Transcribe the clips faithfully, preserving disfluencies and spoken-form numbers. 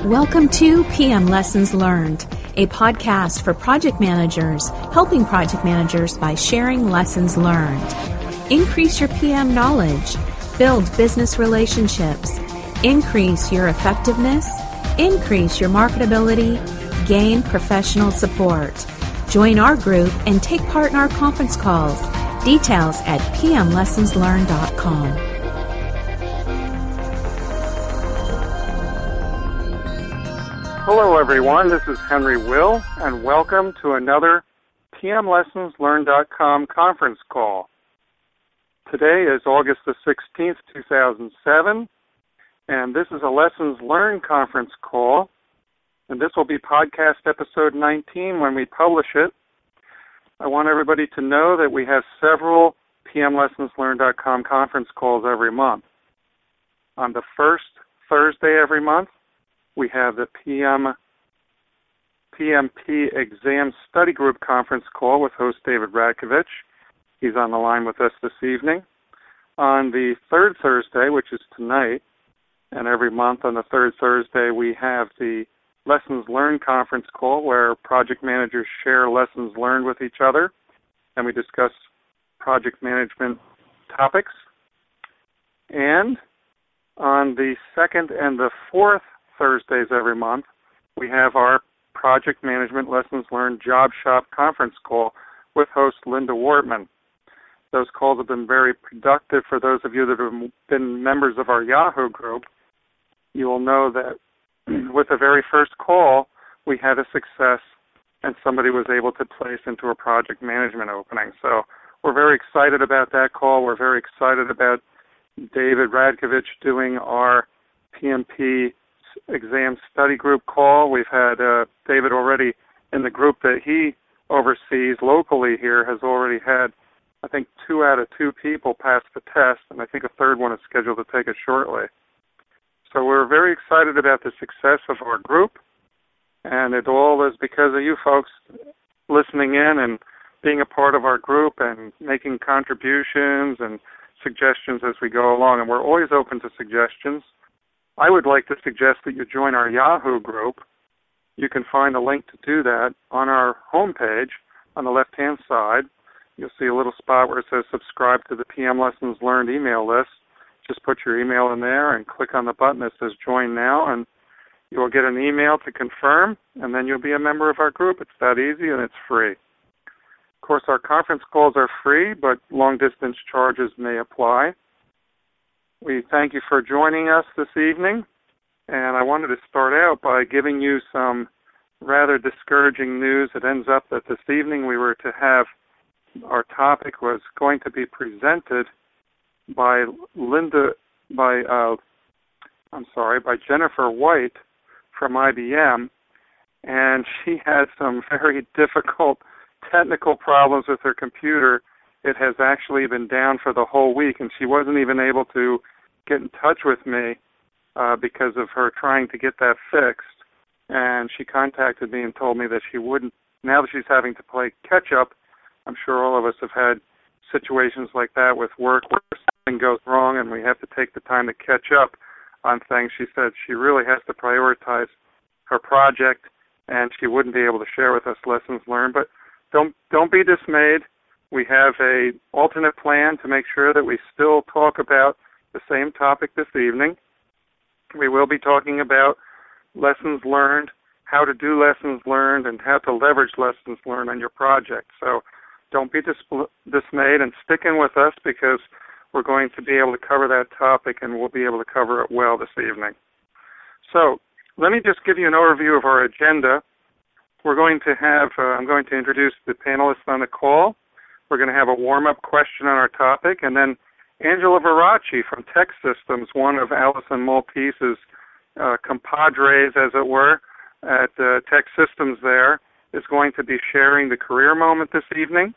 Welcome to P M Lessons Learned, a podcast for project managers, helping project managers by sharing lessons learned. Increase your P M knowledge, build business relationships, increase your effectiveness, increase your marketability, gain professional support. Join our group and take part in our conference calls. Details at p m lessons learned dot com. Hello everyone, this is Henry Will, and welcome to another P M Lessons Learned dot com conference call. Today is August the sixteenth, two thousand seven, and this is a Lessons Learned conference call, and this will be podcast episode nineteen when we publish it. I want everybody to know that we have several P M Lessons Learned dot com conference calls every month. On the first Thursday every month, we have the P M P M P Exam Study Group conference call with host David Radkovich. He's on the line with us this evening. On the third Thursday, which is tonight, and every month on the third Thursday, we have the Lessons Learned conference call where project managers share lessons learned with each other, and we discuss project management topics. And on the second and the fourth Thursdays every month, we have our Project Management Lessons Learned Job Shop conference call with host Linda Wortman. Those calls have been very productive for those of you that have been members of our Yahoo group. You will know that with the very first call, we had a success and somebody was able to place into a project management opening. So we're very excited about that call. We're very excited about David Radkovich doing our P M P Exam Study Group call. We've had uh, David already in the group that he oversees locally here has already had, I think, two out of two people pass the test, and I think a third one is scheduled to take it shortly. So we're very excited about the success of our group, and it all is because of you folks listening in and being a part of our group and making contributions and suggestions as we go along, and we're always open to suggestions. I would like to suggest that you join our Yahoo group. You can find a link to do that on our homepage on the left-hand side. You'll see a little spot where it says subscribe to the P M Lessons Learned email list. Just put your email in there and click on the button that says join now, and you will get an email to confirm, and then you'll be a member of our group. It's that easy, and it's free. Of course, our conference calls are free, but long-distance charges may apply. We thank you for joining us this evening, and I wanted to start out by giving you some rather discouraging news. It ends up that this evening we were to have, our topic was going to be presented by Linda, by, uh, I'm sorry, by Jennifer White from I B M, and she had some very difficult technical problems with her computer. It has actually been down for the whole week, and she wasn't even able to get in touch with me uh, because of her trying to get that fixed. And she contacted me and told me that she wouldn't, now that she's having to play catch-up, I'm sure all of us have had situations like that with work where something goes wrong and we have to take the time to catch up on things. She said she really has to prioritize her project, and she wouldn't be able to share with us lessons learned. But don't don't be dismayed. We have a alternate plan to make sure that we still talk about the same topic this evening. We will be talking about lessons learned, how to do lessons learned, and how to leverage lessons learned on your project. So don't be dis- dismayed and stick in with us because we're going to be able to cover that topic and we'll be able to cover it well this evening. So let me just give you an overview of our agenda. We're going to have, uh, I'm going to introduce the panelists on the call. We're going to have a warm-up question on our topic, and then Angela Veracci from Tech Systems, one of Allison Maltese's uh, compadres, as it were, at uh, Tech Systems there, is going to be sharing the career moment this evening.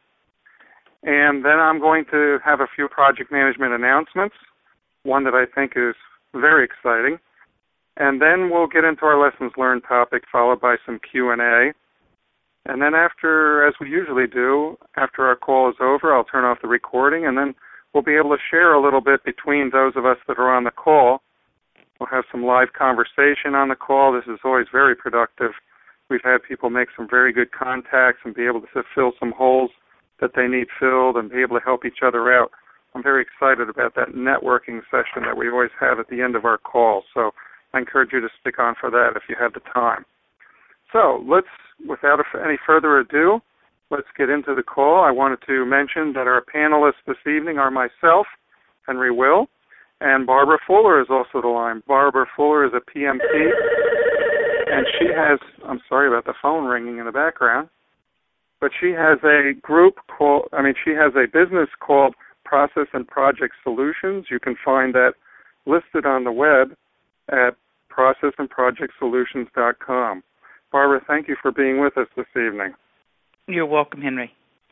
And then I'm going to have a few project management announcements, one that I think is very exciting. And then we'll get into our lessons learned topic, followed by some Q and A. And then after, as we usually do, after our call is over, I'll turn off the recording, and then we'll be able to share a little bit between those of us that are on the call We'll have some live conversation on the call. This is always very productive. We've had people make some very good contacts and be able to fill some holes that they need filled and be able to help each other out. I'm very excited about that networking session that we always have at the end of our call. So I encourage you to stick on for that if you have the time. So let's, without any further ado, let's get into the call. I wanted to mention that our panelists this evening are myself, Henry Will, and Barbara Fuller is also the line. Barbara Fuller is a P M P, and she has, I'm sorry about the phone ringing in the background, but she has a group called, I mean, she has a business called Process and Project Solutions. You can find that listed on the web at process and project solutions dot com. Barbara, thank you for being with us this evening. You're welcome, Henry.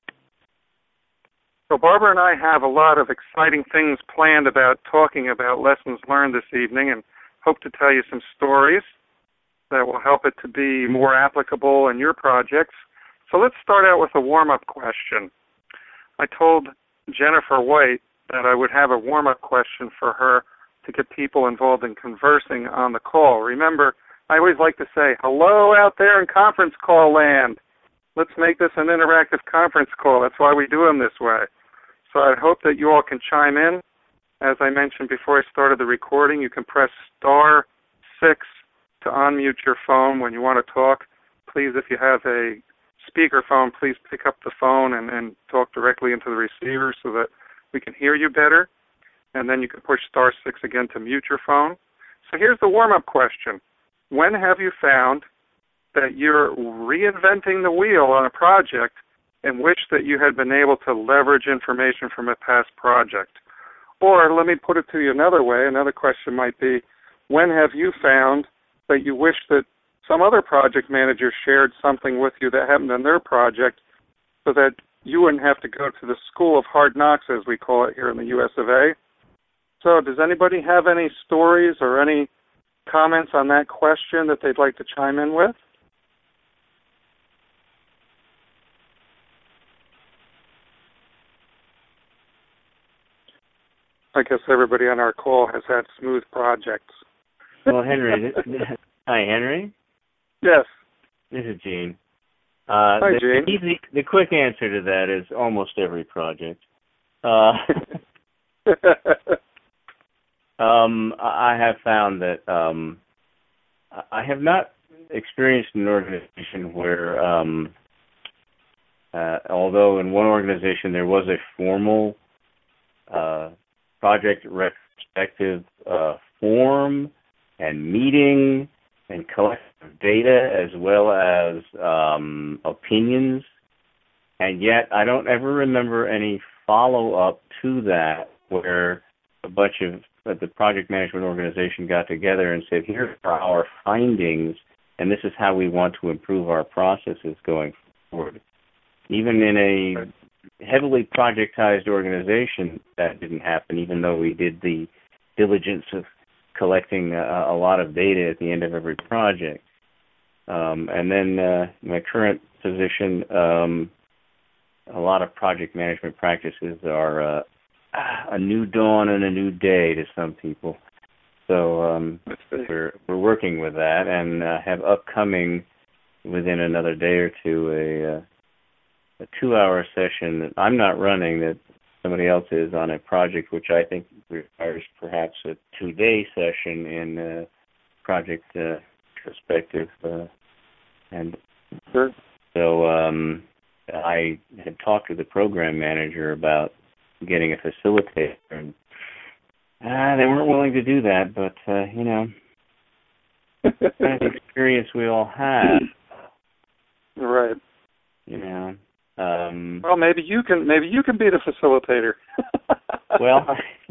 So Barbara and I have a lot of exciting things planned about talking about lessons learned this evening, and hope to tell you some stories that will help it to be more applicable in your projects. So let's start out with a warm-up question. I told Jennifer White that I would have a warm-up question for her to get people involved in conversing on the call. Remember, I always like to say, hello out there in conference call land. Let's make this an interactive conference call. That's why we do them this way. So I hope that you all can chime in. As I mentioned before I started the recording, you can press star six to unmute your phone when you want to talk. Please, if you have a speakerphone, please pick up the phone and, and talk directly into the receiver so that we can hear you better. And then you can push star six again to mute your phone. So here's the warm-up question. When have you found that you're reinventing the wheel on a project and wish that you had been able to leverage information from a past project? Or let me put it to you another way. Another question might be, when have you found that you wish that some other project manager shared something with you that happened in their project so that you wouldn't have to go to the school of hard knocks, as we call it here in the U S of A? So does anybody have any stories or any comments on that question that they'd like to chime in with? I guess everybody on our call has had smooth projects. Well, Henry, this, hi, Henry. Yes. This is Gene. Uh, hi, the, Gene. The, easy, the quick answer to that is almost every project. Uh, um, I have found that um, I have not experienced an organization where, um, uh, although in one organization there was a formal uh, project retrospective uh, form and meeting and collective data as well as um, opinions, and yet I don't ever remember any follow-up to that where a bunch of uh, the project management organization got together and said, here are our findings, and this is how we want to improve our processes going forward. Even in a heavily projectized organization, that didn't happen, even though we did the diligence of collecting a, a lot of data at the end of every project. Um, and then uh, my current position, um, a lot of project management practices are uh, a new dawn and a new day to some people. So um, we're we're working with that and uh, have upcoming within another day or two a, uh, a two-hour session that I'm not running, that somebody else is, on a project which I think requires perhaps a two-day session in uh, project uh, perspective. Uh, and sure. so um, I had talked to the program manager about getting a facilitator, and uh, they weren't willing to do that, but, uh, you know, that's the experience we all have. Right. You know. Um, well, maybe you can. Maybe you can be the facilitator. Well,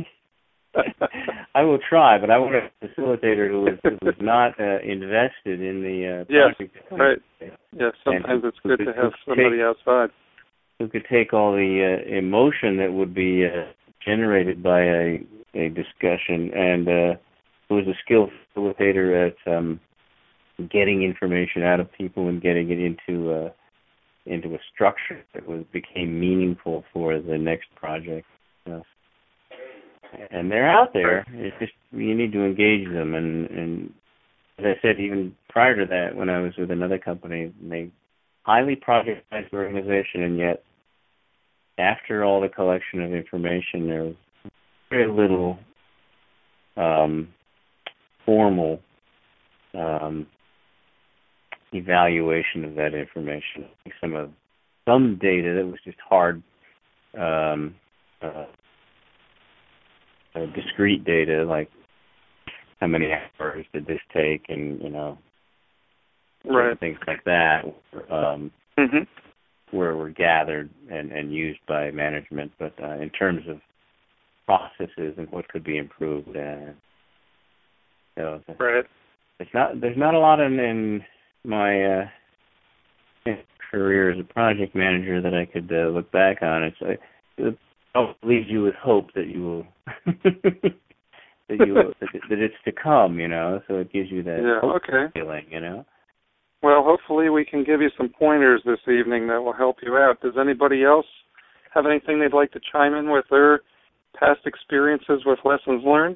I will try, but I want a facilitator who is, who is not uh, invested in the uh, project. Yes, right. Yes, sometimes it's good to have somebody take, outside who could take all the uh, emotion that would be uh, generated by a, a discussion, and uh, who is a skilled facilitator at um, getting information out of people and getting it into uh, into a structure that was became meaningful for the next project. Yes. and they're out there. It's just you need to engage them. And, and as I said, even prior to that, when I was with another company, they highly projectized organization, and yet after all the collection of information, there was very little um, formal um, evaluation of that information. Some of some data that was just hard, um, uh, uh, discrete data, like how many hours did this take, and you know, right. things like that, um, mm-hmm. where were gathered and, and used by management. But uh, in terms of processes and what could be improved, uh, so right. It's not there's not a lot in, in my uh, career as a project manager that I could uh, look back on. It's uh, it leaves you with hope that you will that you will, that, that it's to come, you know. So it gives you that yeah, hope okay. feeling, you know. Well, hopefully we can give you some pointers this evening that will help you out. Does anybody else have anything they'd like to chime in with their past experiences with lessons learned?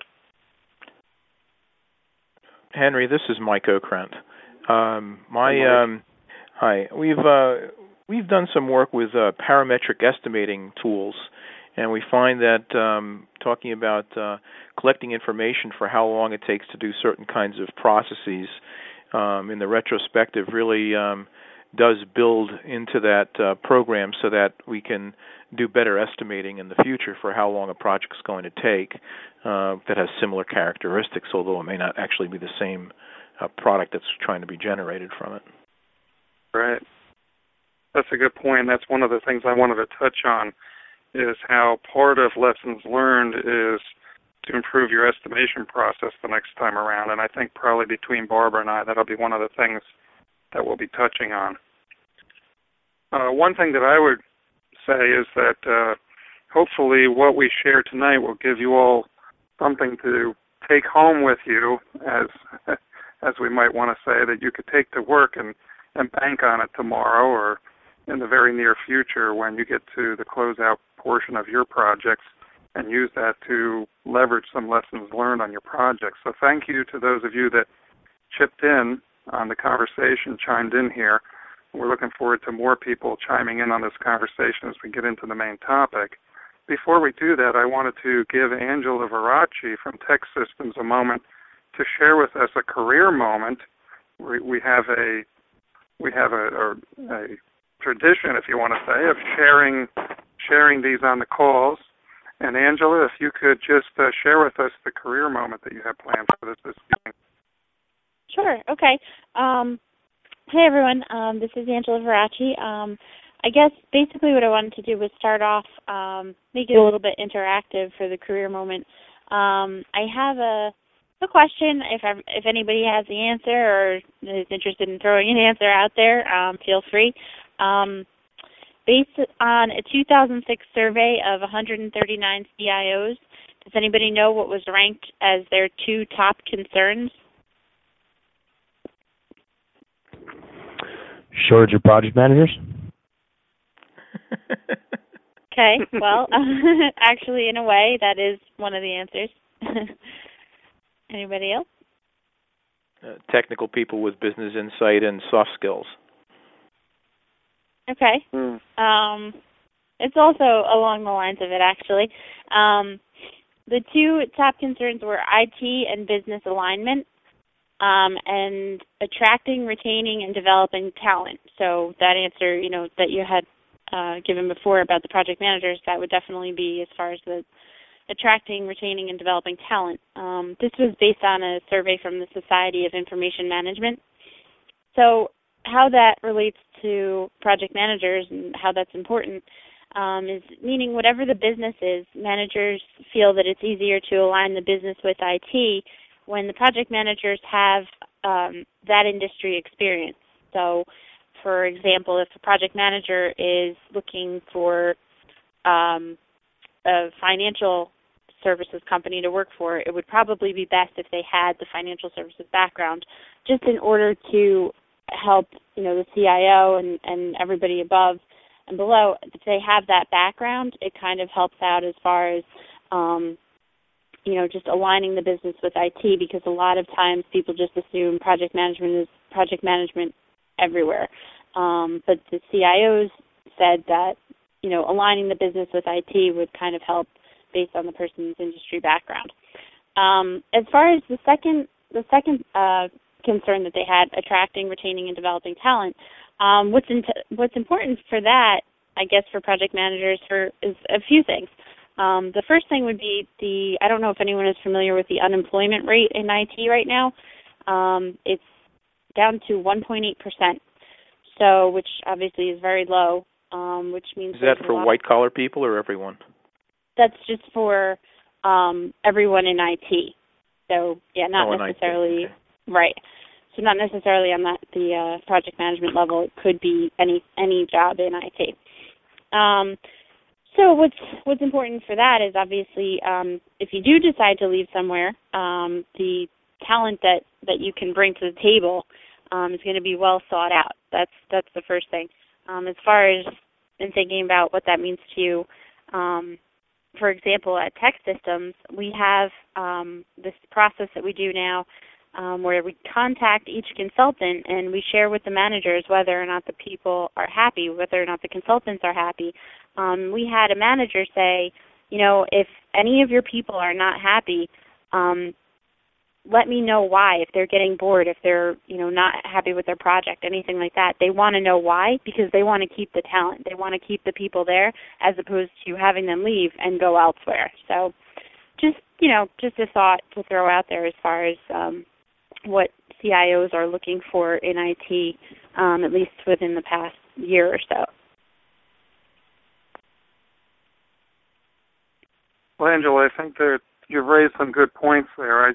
Henry, this is Mike Okrent. Um, my um, hi, we've uh, we've done some work with uh, parametric estimating tools, and we find that um, talking about uh, collecting information for how long it takes to do certain kinds of processes um, in the retrospective really um, does build into that uh, program so that we can do better estimating in the future for how long a project's going to take uh, that has similar characteristics, although it may not actually be the same uh, product that's trying to be generated from it. Right. That's a good point. That's one of the things I wanted to touch on, is how part of lessons learned is to improve your estimation process the next time around. And I think probably between Barbara and I, that'll be one of the things that we'll be touching on. Uh, one thing that I would say is that uh, hopefully what we share tonight will give you all something to take home with you, as as we might want to say, that you could take to work and, and bank on it tomorrow or in the very near future when you get to the closeout portion of your projects, and use that to leverage some lessons learned on your projects. So thank you to those of you that chipped in on the conversation, chimed in here. We're looking forward to more people chiming in on this conversation as we get into the main topic. Before we do that, I wanted to give Angela Verace from Tech Systems a moment to share with us a career moment. We, we have a we have a, a, a tradition, if you want to say, of sharing sharing these on the calls. And Angela, if you could just uh, share with us the career moment that you have planned for this this evening. Sure. Okay. Um, hey, everyone. Um, this is Angela Verace. Um, I guess basically what I wanted to do was start off, um, make it a little bit interactive for the career moment. Um, I have a, a question. If I, if anybody has the answer or is interested in throwing an answer out there, um, feel free. Um, based on a two thousand six survey of one hundred thirty-nine C I Os, does anybody know what was ranked as their two top concerns? Shortage of project managers? Okay, well, actually, in a way, that is one of the answers. Anybody else? Uh, technical people with business insight and soft skills. Okay. Mm. Um, it's also along the lines of it, actually. Um, the two top concerns were I T and business alignment, um, and attracting, retaining, and developing talent. So that answer, you know, that you had uh, given before about the project managers, that would definitely be as far as the attracting, retaining, and developing talent. Um, this was based on a survey from the Society of Information Management. So how that relates to project managers and how that's important um, is meaning whatever the business is, managers feel that it's easier to align the business with I T when the project managers have um, that industry experience. So, for example, if a project manager is looking for um, a financial services company to work for, it would probably be best if they had the financial services background, just in order to help, you know, the C I O and, and everybody above and below. If they have that background, it kind of helps out as far as um, you know, just aligning the business with I T, because a lot of times people just assume project management is project management everywhere. Um, but the C I Os said that, you know, aligning the business with I T would kind of help based on the person's industry background. Um, as far as the second, the second uh, concern that they had, attracting, retaining, and developing talent, um, what's in what's important for that, I guess, for project managers for is a few things. Um, the first thing would be the, I don't know if anyone is familiar with the unemployment rate in I T right now. Um, it's down to one point eight percent, so which obviously is very low, um, which means... Is that for white-collar people or everyone? That's just for um, everyone in I T. So, yeah, not oh, necessarily... Okay. Right. So not necessarily on that, the uh, project management level. It could be any any job in I T. Um, so what's what's important for that is obviously um, if you do decide to leave somewhere, um, the talent that, that you can bring to the table um, is going to be well sought out. That's that's the first thing. Um, as far as in thinking about what that means to you, um, for example, at Tech Systems, we have um, this process that we do now um, where we contact each consultant and we share with the managers whether or not the people are happy, whether or not the consultants are happy. Um, we had a manager say, you know, if any of your people are not happy, um, let me know why. If they're getting bored, if they're, you know, not happy with their project, anything like that, they want to know why, because they want to keep the talent. They want to keep the people there as opposed to having them leave and go elsewhere. So just, you know, just a thought to throw out there as far as um, what C I Os are looking for in I T, um, at least within the past year or so. Well, Angela, I think that you've raised some good points there. I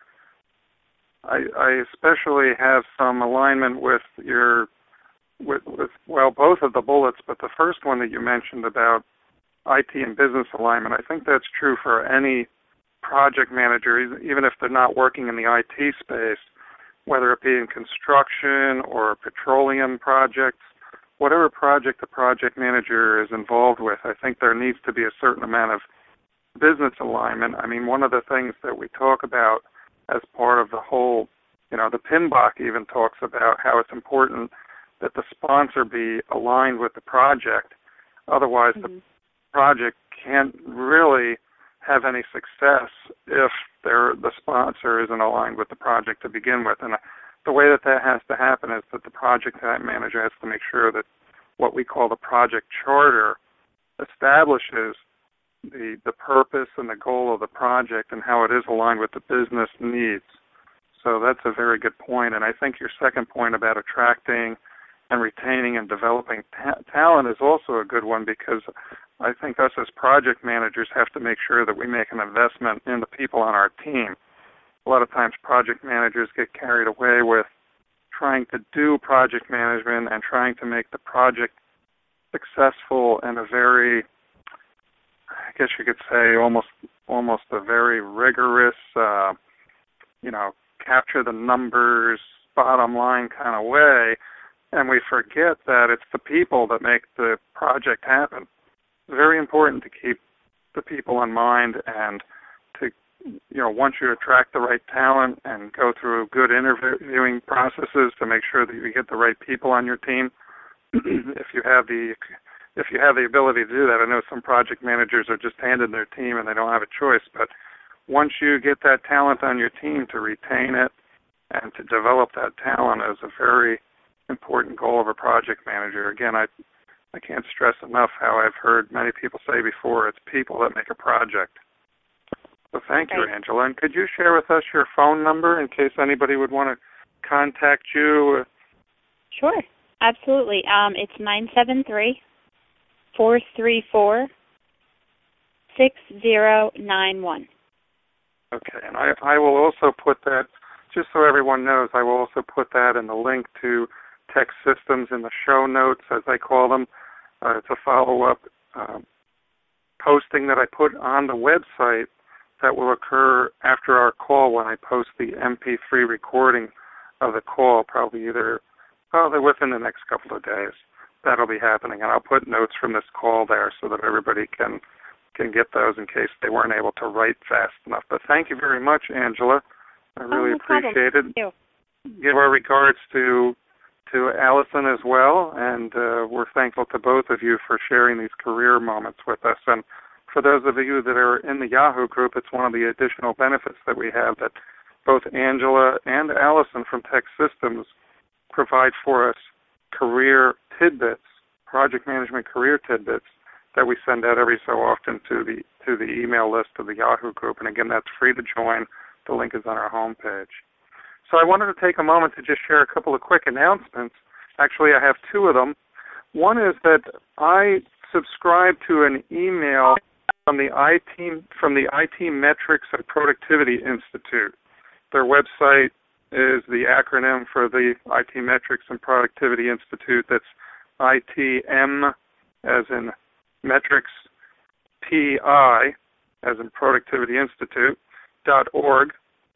I, I especially have some alignment with your, with, with, well, both of the bullets, but the first one that you mentioned about I T and business alignment, I think that's true for any project manager, even if they're not working in the I T space, whether it be in construction or petroleum projects, whatever project the project manager is involved with, I think there needs to be a certain amount of business alignment. I mean, one of the things that we talk about as part of the whole, you know, the P M B O C even talks about how it's important that the sponsor be aligned with the project. Otherwise, mm-hmm. the project can't really have any success if they're, the sponsor isn't aligned with the project to begin with. And the way that that has to happen is that the project manager has to make sure that what we call the project charter establishes the the purpose and the goal of the project and how it is aligned with the business needs. So that's a very good point. And I think your second point about attracting and retaining and developing ta- talent is also a good one, because I think us as project managers have to make sure that we make an investment in the people on our team. A lot of times project managers get carried away with trying to do project management and trying to make the project successful in a very, I guess you could say, almost almost a very rigorous, uh, you know, capture the numbers, bottom line kind of way, and we forget that it's the people that make the project happen. It's very important to keep the people in mind, and to, you know, once you attract the right talent and go through good interviewing processes to make sure that you get the right people on your team, if you have the If you have the ability to do that, I know some project managers are just handed their team and they don't have a choice, but once you get that talent on your team, to retain it and to develop that talent is a very important goal of a project manager. Again, I I can't stress enough how I've heard many people say before, it's people that make a project. So thank you, Angela. And could you share with us your phone number in case anybody would want to contact you? Sure, absolutely. Um, it's nine seven three, four three four, six zero nine one. Okay, and I, I will also put that, just so everyone knows, I will also put that in the link to Tech Systems in the show notes, as I call them. Uh, it's a follow-up uh, posting that I put on the website that will occur after our call when I post the M P three recording of the call, probably either probably within the next couple of days. That'll be happening, and I'll put notes from this call there so that everybody can can get those in case they weren't able to write fast enough. But thank you very much, Angela. I really oh, no appreciate problem. it. Thank you. Give our regards to to Allison as well, and uh, we're thankful to both of you for sharing these career moments with us. And for those of you that are in the Yahoo group, it's one of the additional benefits that we have that both Angela and Allison from Tech Systems provide for us career tidbits, project management career tidbits that we send out every so often to the to the email list of the Yahoo group. And again, that's free to join. The link is on our homepage. So I wanted to take a moment to just share a couple of quick announcements. Actually, I have two of them. One is that I subscribe to an email from the I T from the I T Metrics and Productivity Institute. Their website is the acronym for the I T Metrics and Productivity Institute. That's I T M as in metrics, P I as in Productivity Institute, dot org.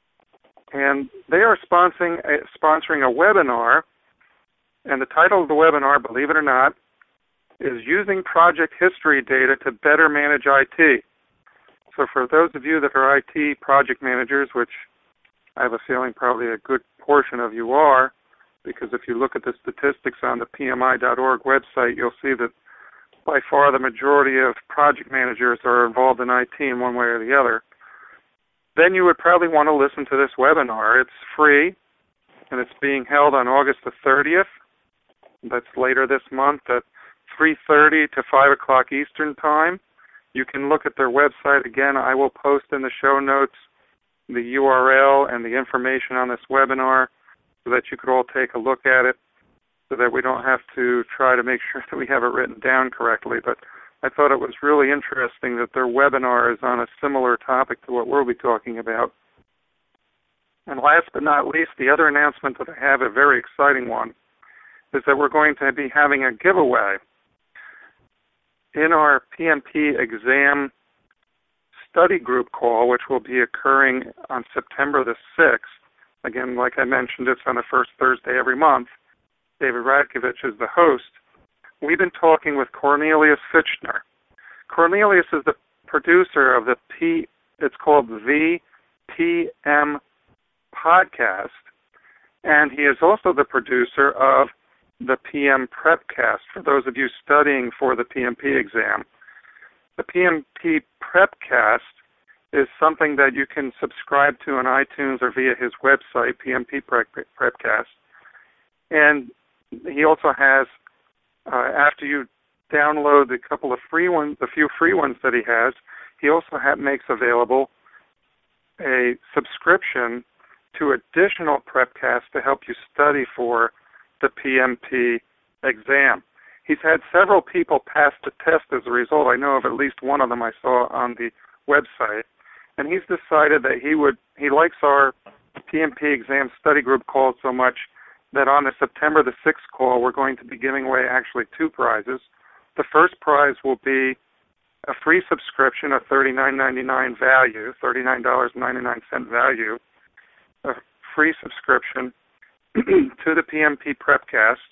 And they are sponsoring a, sponsoring a webinar, and the title of the webinar, believe it or not, is Using Project History Data to Better Manage I T. So for those of you that are I T project managers, which I have a feeling probably a good portion of you are, because if you look at the statistics on the P M I dot org website, you'll see that by far the majority of project managers are involved in I T in one way or the other. Then you would probably want to listen to this webinar. It's free, and it's being held on August the thirtieth. That's later this month at three thirty to five o'clock Eastern Time. You can look at their website. Again, I will post in the show notes the U R L and the information on this webinar so that you could all take a look at it so that we don't have to try to make sure that we have it written down correctly. But I thought it was really interesting that their webinar is on a similar topic to what we'll be talking about. And last but not least, the other announcement that I have, a very exciting one, is that we're going to be having a giveaway. In our P M P exam study group call, which will be occurring on September the sixth, again, like I mentioned, it's on the first Thursday every month. David Radkovich is the host. We've been talking with Cornelius Fitchner. Cornelius is the producer of the P, it's called the P M podcast, and he is also the producer of the P M Prepcast, for those of you studying for the P M P exam. The P M P Prepcast is something that you can subscribe to on iTunes or via his website, P M P Prepcast. And he also has, uh, after you download the couple of free ones, the few free ones that he has, he also ha- makes available a subscription to additional Prepcasts to help you study for the P M P exam. He's had several people pass the test as a result. I know of at least one of them I saw on the website. And he's decided that he would, he likes our P M P exam study group call so much that on the September the sixth call, we're going to be giving away actually two prizes. The first prize will be a free subscription of thirty-nine ninety-nine value, thirty-nine ninety-nine value, a free subscription to the P M P Prepcast,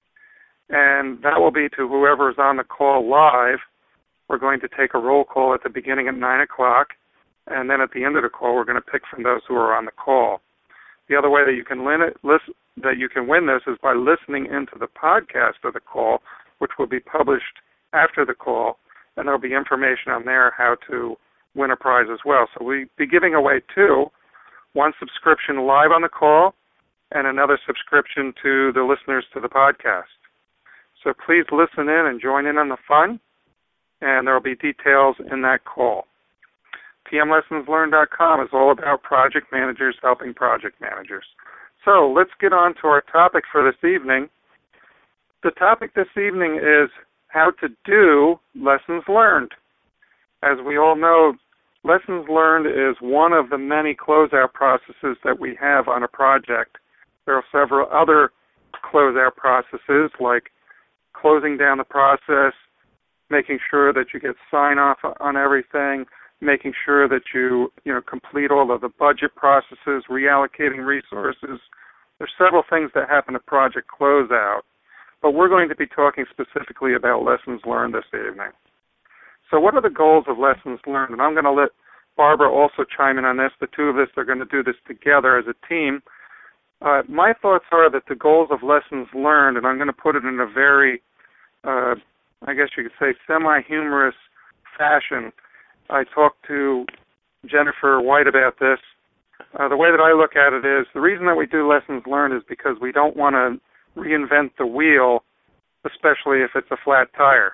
and that will be to whoever is on the call live. We're going to take a roll call at the beginning at nine o'clock, and then at the end of the call, we're going to pick from those who are on the call. The other way that you can win it, listen, that you can win this is by listening into the podcast of the call, which will be published after the call, and there'll be information on there how to win a prize as well. So we'll be giving away two, one subscription live on the call, and another subscription to the listeners to the podcast. So please listen in and join in on the fun, and there will be details in that call. P M lessons learned dot com is all about project managers helping project managers. So let's get on to our topic for this evening. The topic this evening is how to do lessons learned. As we all know, lessons learned is one of the many closeout processes that we have on a project. There are several other closeout processes like closing down the process, making sure that you get sign-off on everything, making sure that you, you know, complete all of the budget processes, reallocating resources. There's several things that happen at project closeout, but we're going to be talking specifically about lessons learned this evening. So what are the goals of lessons learned? And I'm going to let Barbara also chime in on this. The two of us are going to do this together as a team. Uh, my thoughts are that the goals of lessons learned, and I'm going to put it in a very, uh, I guess you could say, semi-humorous fashion. I talked to Jennifer White about this. Uh, the way that I look at it is the reason that we do lessons learned is because we don't want to reinvent the wheel, especially if it's a flat tire.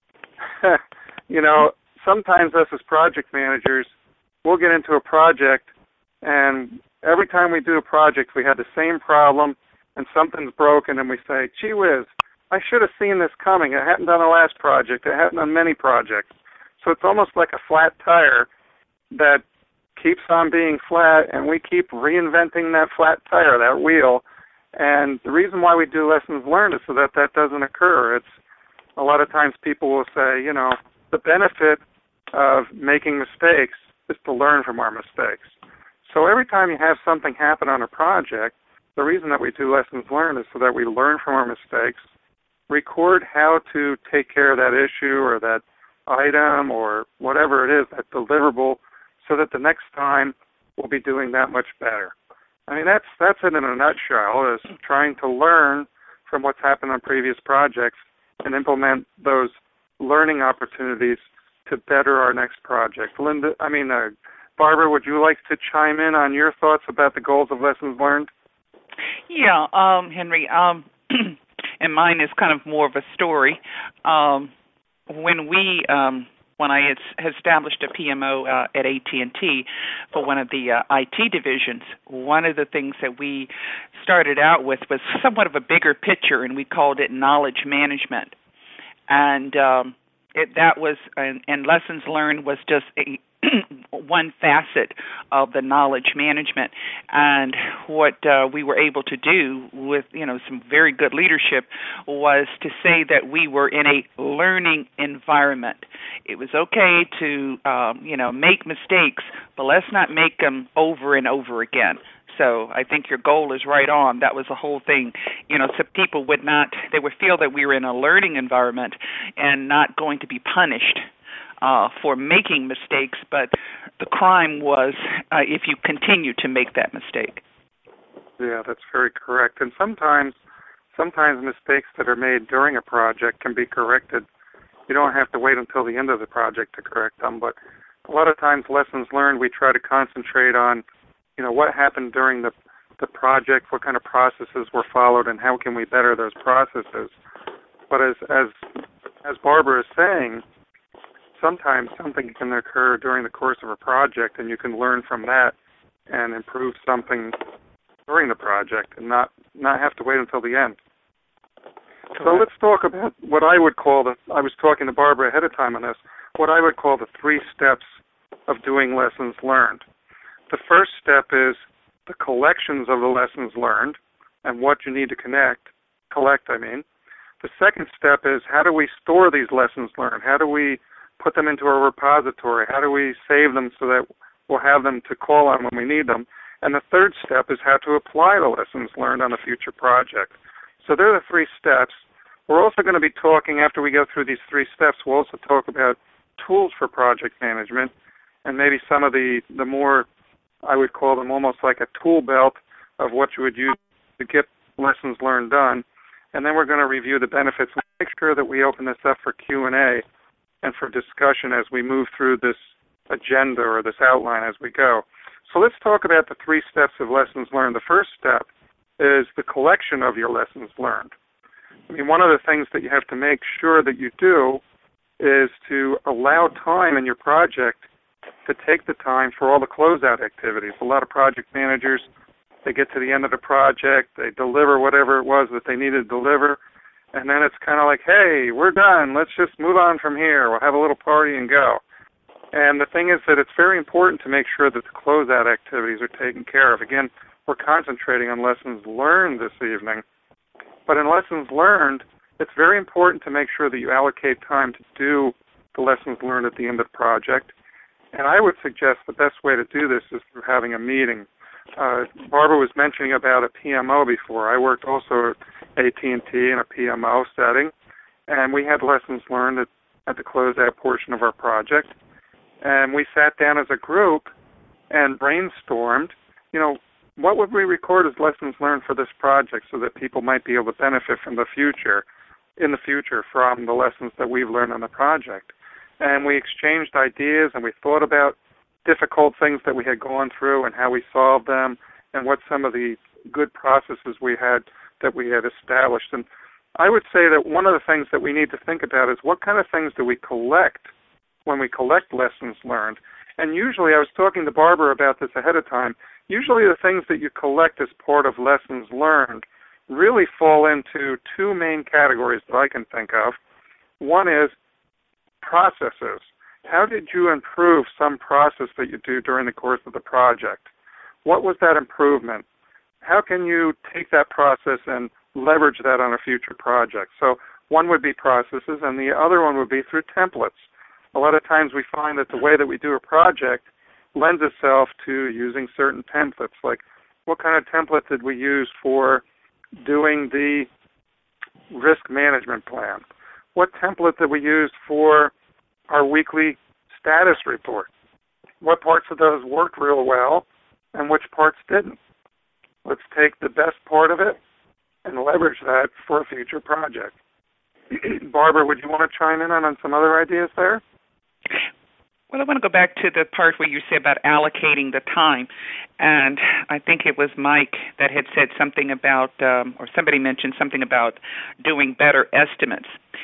You know, sometimes us as project managers, we'll get into a project, and every time we do a project, we have the same problem, and something's broken, and we say, gee whiz, I should have seen this coming. It hadn't done the last project. It hadn't done many projects. So it's almost like a flat tire that keeps on being flat, and we keep reinventing that flat tire, that wheel. And the reason why we do lessons learned is so that that doesn't occur. It's a lot of times people will say, you know, the benefit of making mistakes is to learn from our mistakes. So every time you have something happen on a project, the reason that we do lessons learned is so that we learn from our mistakes, record how to take care of that issue or that item or whatever it is, that deliverable, so that the next time we'll be doing that much better. I mean, that's that's it in a nutshell, is trying to learn from what's happened on previous projects and implement those learning opportunities to better our next project. Linda, I mean, uh, Barbara, would you like to chime in on your thoughts about the goals of lessons learned? Yeah, um, Henry, um, and mine is kind of more of a story. Um, when we, um, when I had established a P M O uh, at A T and T for one of the uh, I T divisions, one of the things that we started out with was somewhat of a bigger picture, and we called it knowledge management. And um, it, that was, and, and lessons learned was just a one facet of the knowledge management. And what uh, we were able to do with, you know, some very good leadership was to say that we were in a learning environment. It was okay to, um, you know, make mistakes, but let's not make them over and over again. So I think your goal is right on. That was the whole thing. You know, so people would not, they would feel that we were in a learning environment and not going to be punished uh, for making mistakes, but the crime was uh, if you continue to make that mistake. Yeah, that's very correct. And sometimes, sometimes mistakes that are made during a project can be corrected. You don't have to wait until the end of the project to correct them, but a lot of times lessons learned, we try to concentrate on, you know, what happened during the the project, what kind of processes were followed, and how can we better those processes. But as as as Barbara is saying, sometimes something can occur during the course of a project, and you can learn from that and improve something during the project, and not not have to wait until the end. Correct. So let's talk about what I would call the. I was talking to Barbara ahead of time on this. What I would call the three steps of doing lessons learned. The first step is the collections of the lessons learned and what you need to connect, collect, I mean. The second step is how do we store these lessons learned? How do we put them into a repository? How do we save them so that we'll have them to call on when we need them? And the third step is how to apply the lessons learned on a future project. So there are the three steps. We're also going to be talking, after we go through these three steps, we'll also talk about tools for project management and maybe some of the, the more, I would call them almost like a tool belt of what you would use to get lessons learned done. And then we're going to review the benefits. We'll make sure that we open this up for Q and A and for discussion as we move through this agenda or this outline as we go. So let's talk about the three steps of lessons learned. The first step is the collection of your lessons learned. I mean, one of the things that you have to make sure that you do is to allow time in your project to take the time for all the closeout activities. A lot of project managers, they get to the end of the project, they deliver whatever it was that they needed to deliver, and then it's kind of like, hey, we're done. Let's just move on from here. We'll have a little party and go. And the thing is that it's very important to make sure that the closeout activities are taken care of. Again, we're concentrating on lessons learned this evening. But in lessons learned, it's very important to make sure that you allocate time to do the lessons learned at the end of the project. And I would suggest the best way to do this is through having a meeting. Uh, Barbara was mentioning about a P M O before. I worked also at A T and T in a P M O setting, and we had lessons learned at at the closeout portion of our project. And we sat down as a group and brainstormed, you know, what would we record as lessons learned for this project so that people might be able to benefit from the future, in the future from the lessons that we've learned on the project. And we exchanged ideas and we thought about difficult things that we had gone through and how we solved them and what some of the good processes we had that we had established. And I would say that one of the things that we need to think about is what kind of things do we collect when we collect lessons learned. And usually, I was talking to Barbara about this ahead of time, usually the things that you collect as part of lessons learned really fall into two main categories that I can think of. One is processes. How did you improve some process that you do during the course of the project? What was that improvement? How can you take that process and leverage that on a future project? So one would be processes, and the other one would be through templates. A lot of times we find that the way that we do a project lends itself to using certain templates, like what kind of template did we use for doing the risk management plan? What template did we use for our weekly status report? What parts of those worked real well and which parts didn't? Let's take the best part of it and leverage that for a future project. Barbara, would you want to chime in on, on some other ideas there? Well, I want to go back to the part where you said about allocating the time. And I think it was Mike that had said something about, um, or somebody mentioned something about doing better estimates.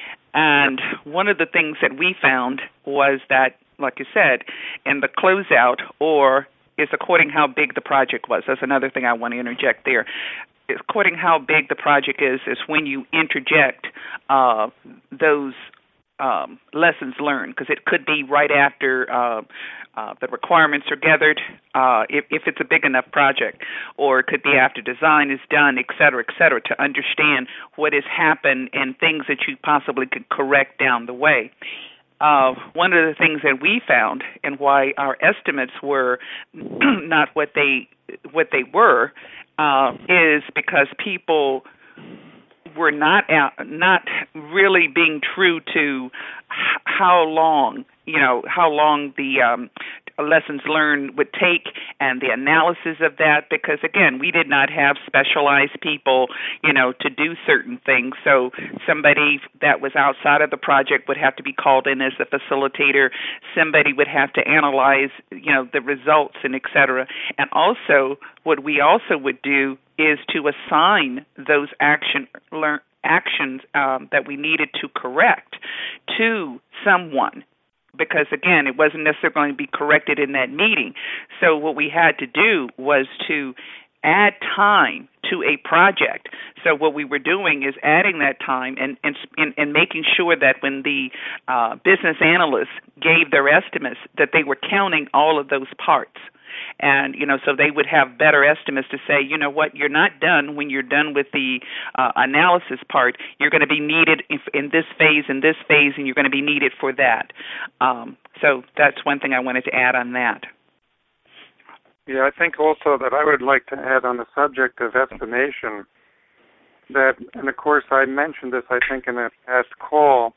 And one of the things that we found was that, like you said, in the closeout, or is according how big the project was. That's another thing I want to interject there. According how big the project is, is when you interject uh, those Um, lessons learned, because it could be right after uh, uh, the requirements are gathered, uh, if, if it's a big enough project, or it could be after design is done, et cetera, et cetera, to understand what has happened and things that you possibly could correct down the way. Uh, one of the things that we found and why our estimates were not what they what they were uh, is because people were not out, not really being true to h- how long, you know, how long the um, lessons learned would take and the analysis of that, because, again, we did not have specialized people, you know, to do certain things. So somebody that was outside of the project would have to be called in as the facilitator. Somebody would have to analyze, you know, the results and et cetera. And also what we also would do is to assign those action learn, actions um, that we needed to correct to someone, because, again, it wasn't necessarily going to be corrected in that meeting. So what we had to do was to add time to a project. So what we were doing is adding that time and and, and making sure that when the uh, business analysts gave their estimates, that they were counting all of those parts. And, you know, so they would have better estimates to say, you know what, you're not done when you're done with the uh, analysis part. You're going to be needed in, in this phase, in this phase, and you're going to be needed for that. Um, so that's one thing I wanted to add on that. Yeah, I think also that I would like to add on the subject of estimation that, and of course I mentioned this, I think, in a past call.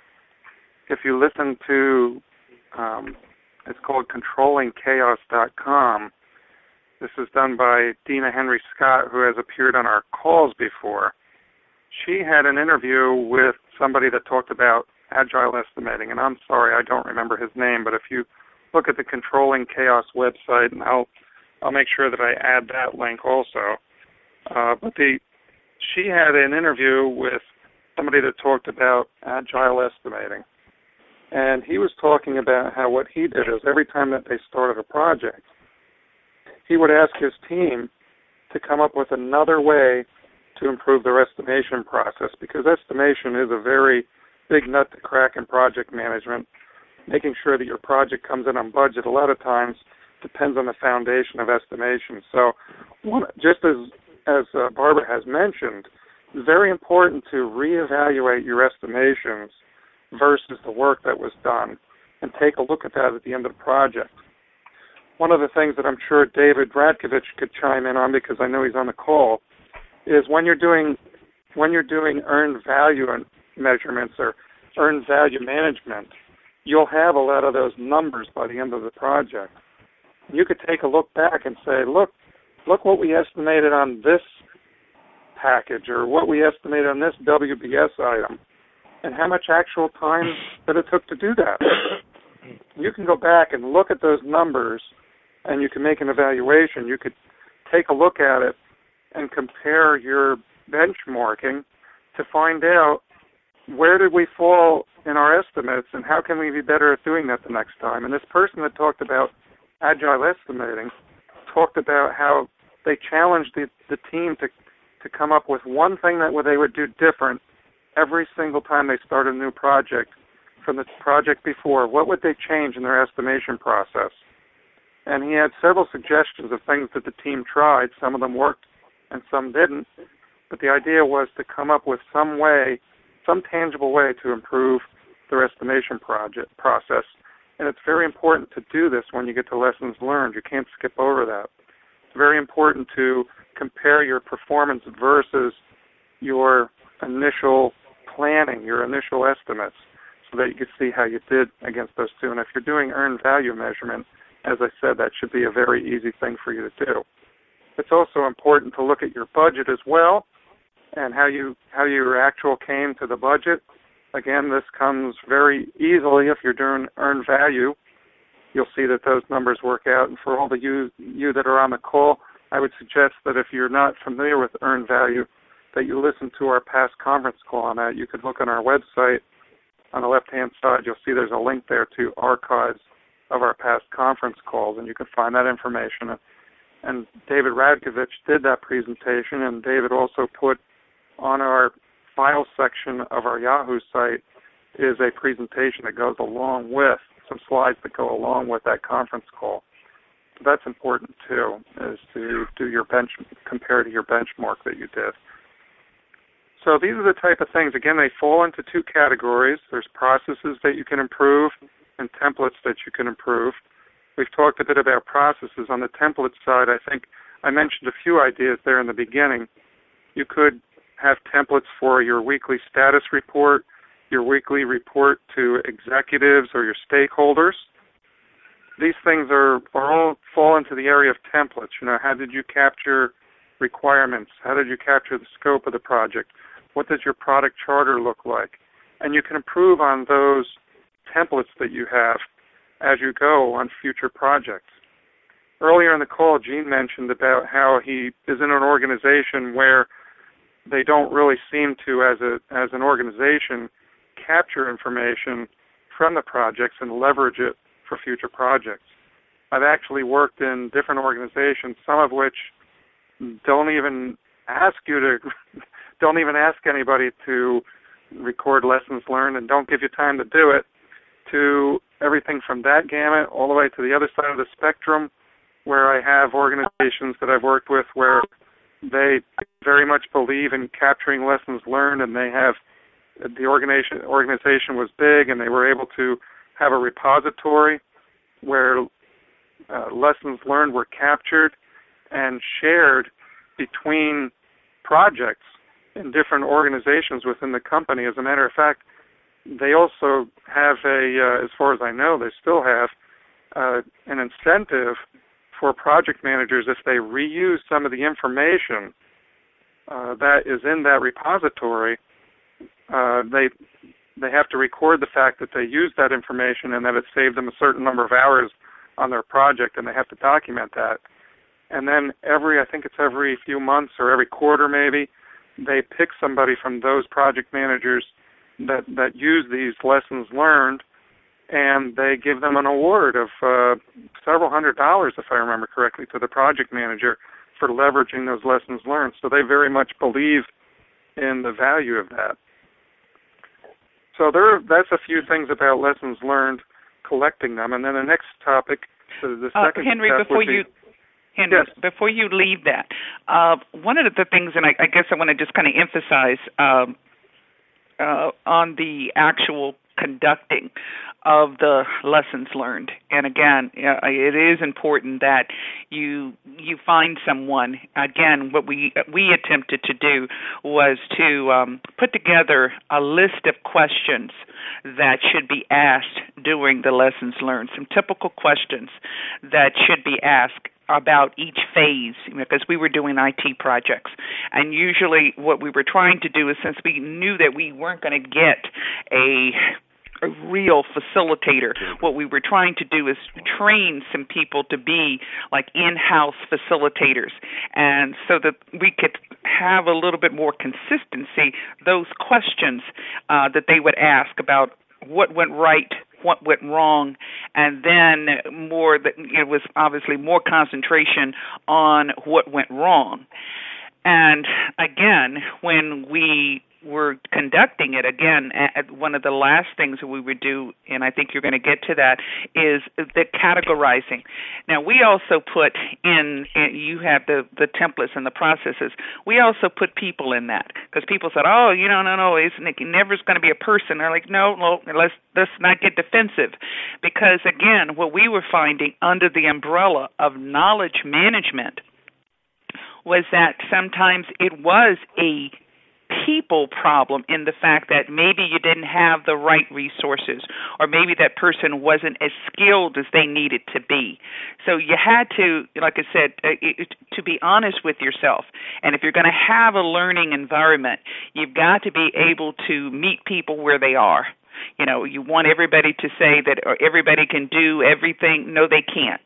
If you listen to... Um, It's called controlling chaos dot com. This is done by Dina Henry Scott, who has appeared on our calls before. She had an interview with somebody that talked about agile estimating, and I'm sorry, I don't remember his name, but if you look at the Controlling Chaos website, and I'll I'll make sure that I add that link also. Uh, but the she had an interview with somebody that talked about agile estimating. And he was talking about how what he did is every time that they started a project, he would ask his team to come up with another way to improve their estimation process, because estimation is a very big nut to crack in project management. Making sure that your project comes in on budget a lot of times depends on the foundation of estimation. So one, just as, as uh, Barbara has mentioned, it's very important to reevaluate your estimations versus the work that was done, and take a look at that at the end of the project. One of the things that I'm sure David Radkovich could chime in on, because I know he's on the call, is when you're doing when you're doing earned value measurements or earned value management, you'll have a lot of those numbers by the end of the project. You could take a look back and say, look, look what we estimated on this package or what we estimated on this W B S item and how much actual time that it took to do that. You can go back and look at those numbers and you can make an evaluation. You could take a look at it and compare your benchmarking to find out where did we fall in our estimates and how can we be better at doing that the next time. And this person that talked about agile estimating talked about how they challenged the, the team to, to come up with one thing that they would do different every single time they start a new project from the project before. What would they change in their estimation process? And he had several suggestions of things that the team tried. Some of them worked and some didn't. But the idea was to come up with some way, some tangible way to improve their estimation project process. And it's very important to do this when you get to lessons learned. You can't skip over that. It's very important to compare your performance versus your initial planning, your initial estimates, so that you can see how you did against those two. And if you're doing earned value measurement, as I said, that should be a very easy thing for you to do. It's also important to look at your budget as well and how you how your actual came to the budget. Again, this comes very easily if you're doing earned value. You'll see that those numbers work out. And for all the you, you that are on the call, I would suggest that if you're not familiar with earned value, that you listen to our past conference call on that. You could look on our website. On the left-hand side, you'll see there's a link there to archives of our past conference calls, and you can find that information. And David Radkovich did that presentation, and David also put on our file section of our Yahoo site is a presentation that goes along with some slides that go along with that conference call. So that's important too, is to do your bench, compare to your benchmark that you did. So these are the type of things. Again, they fall into two categories. There's processes that you can improve and templates that you can improve. We've talked a bit about processes. On the template side, I think I mentioned a few ideas there in the beginning. You could have templates for your weekly status report, your weekly report to executives or your stakeholders. These things are, are all fall into the area of templates. You know, how did you capture requirements? How did you capture the scope of the project? What does your product charter look like? And you can improve on those templates that you have as you go on future projects. Earlier in the call, Gene mentioned about how he is in an organization where they don't really seem to, as a as an organization, capture information from the projects and leverage it for future projects. I've actually worked in different organizations, some of which don't even ask you to, don't even ask anybody to record lessons learned and don't give you time to do it, to everything from that gamut all the way to the other side of the spectrum, where I have organizations that I've worked with where they very much believe in capturing lessons learned, and they have, the organization organization was big, and they were able to have a repository where uh, lessons learned were captured and shared between projects in different organizations within the company. As a matter of fact, they also have a, uh, as far as I know, they still have uh, an incentive for project managers if they reuse some of the information uh, that is in that repository. Uh, they they have to record the fact that they used that information and that it saved them a certain number of hours on their project, and they have to document that. And then every, I think it's every few months or every quarter maybe, they pick somebody from those project managers that, that use these lessons learned, and they give them an award of uh, several hundred dollars, if I remember correctly, to the project manager for leveraging those lessons learned. So they very much believe in the value of that. So there, that's a few things about lessons learned, collecting them. And then the next topic, so the second uh, Henry, step before would be, you Henry, yes. before you leave that, uh, one of the things, and I, I guess I want to just kind of emphasize um, uh, on the actual conducting of the lessons learned. And again, it is important that you you find someone. Again, what we we attempted to do was to um, put together a list of questions that should be asked during the lessons learned, some typical questions that should be asked about each phase, because we were doing I T projects. And usually what we were trying to do is, since we knew that we weren't going to get a a real facilitator, what we were trying to do is train some people to be like in-house facilitators, and so that we could have a little bit more consistency, those questions uh, that they would ask about what went right, what went wrong, and then more that it was obviously more concentration on what went wrong. And again, when we were conducting it, again, one of the last things that we would do, and I think you're going to get to that, is the categorizing. Now, we also put in, you have the, the templates and the processes, we also put people in that, because people said, oh, you know, no, no, isn't it never going to be a person? They're like, no, no, let's, let's not get defensive, because, again, what we were finding under the umbrella of knowledge management was that sometimes it was a people problem in the fact that maybe you didn't have the right resources, or maybe that person wasn't as skilled as they needed to be. So you had to, like I said, to be honest with yourself. And if you're going to have a learning environment, you've got to be able to meet people where they are. You know, you want everybody to say that everybody can do everything. No, they can't.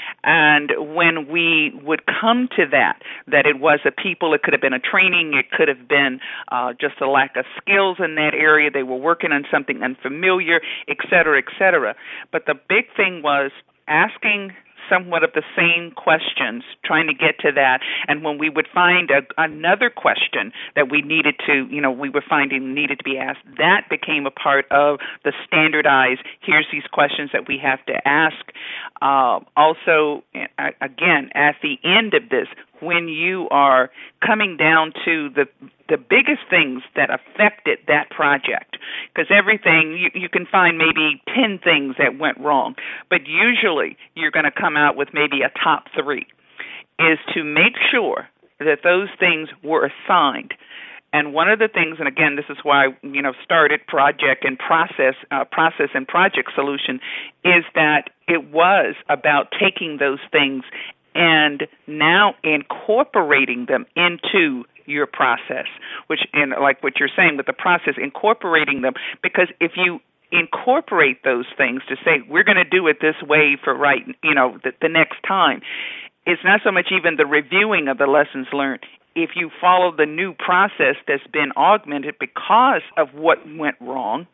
And when we would come to that, that it was a people, it could have been a training, it could have been uh, just a lack of skills in that area, they were working on something unfamiliar, et cetera, et cetera. But the big thing was asking somewhat of the same questions, trying to get to that. And when we would find a, another question that we needed to, you know, we were finding needed to be asked, that became a part of the standardized, here's these questions that we have to ask. Uh, also, again, at the end of this, when you are coming down to the the biggest things that affected that project, because everything, you, you can find maybe ten things that went wrong, but usually you're going to come out with maybe a top three, is to make sure that those things were assigned. And one of the things, and again, this is why, you know, started project and process, uh, process and project solution, is that it was about taking those things and now incorporating them into your process, which, in like what you're saying with the process, incorporating them, because if you incorporate those things to say, we're going to do it this way for right, you know, the, the next time, it's not so much even the reviewing of the lessons learned. If you follow the new process that's been augmented because of what went wrong,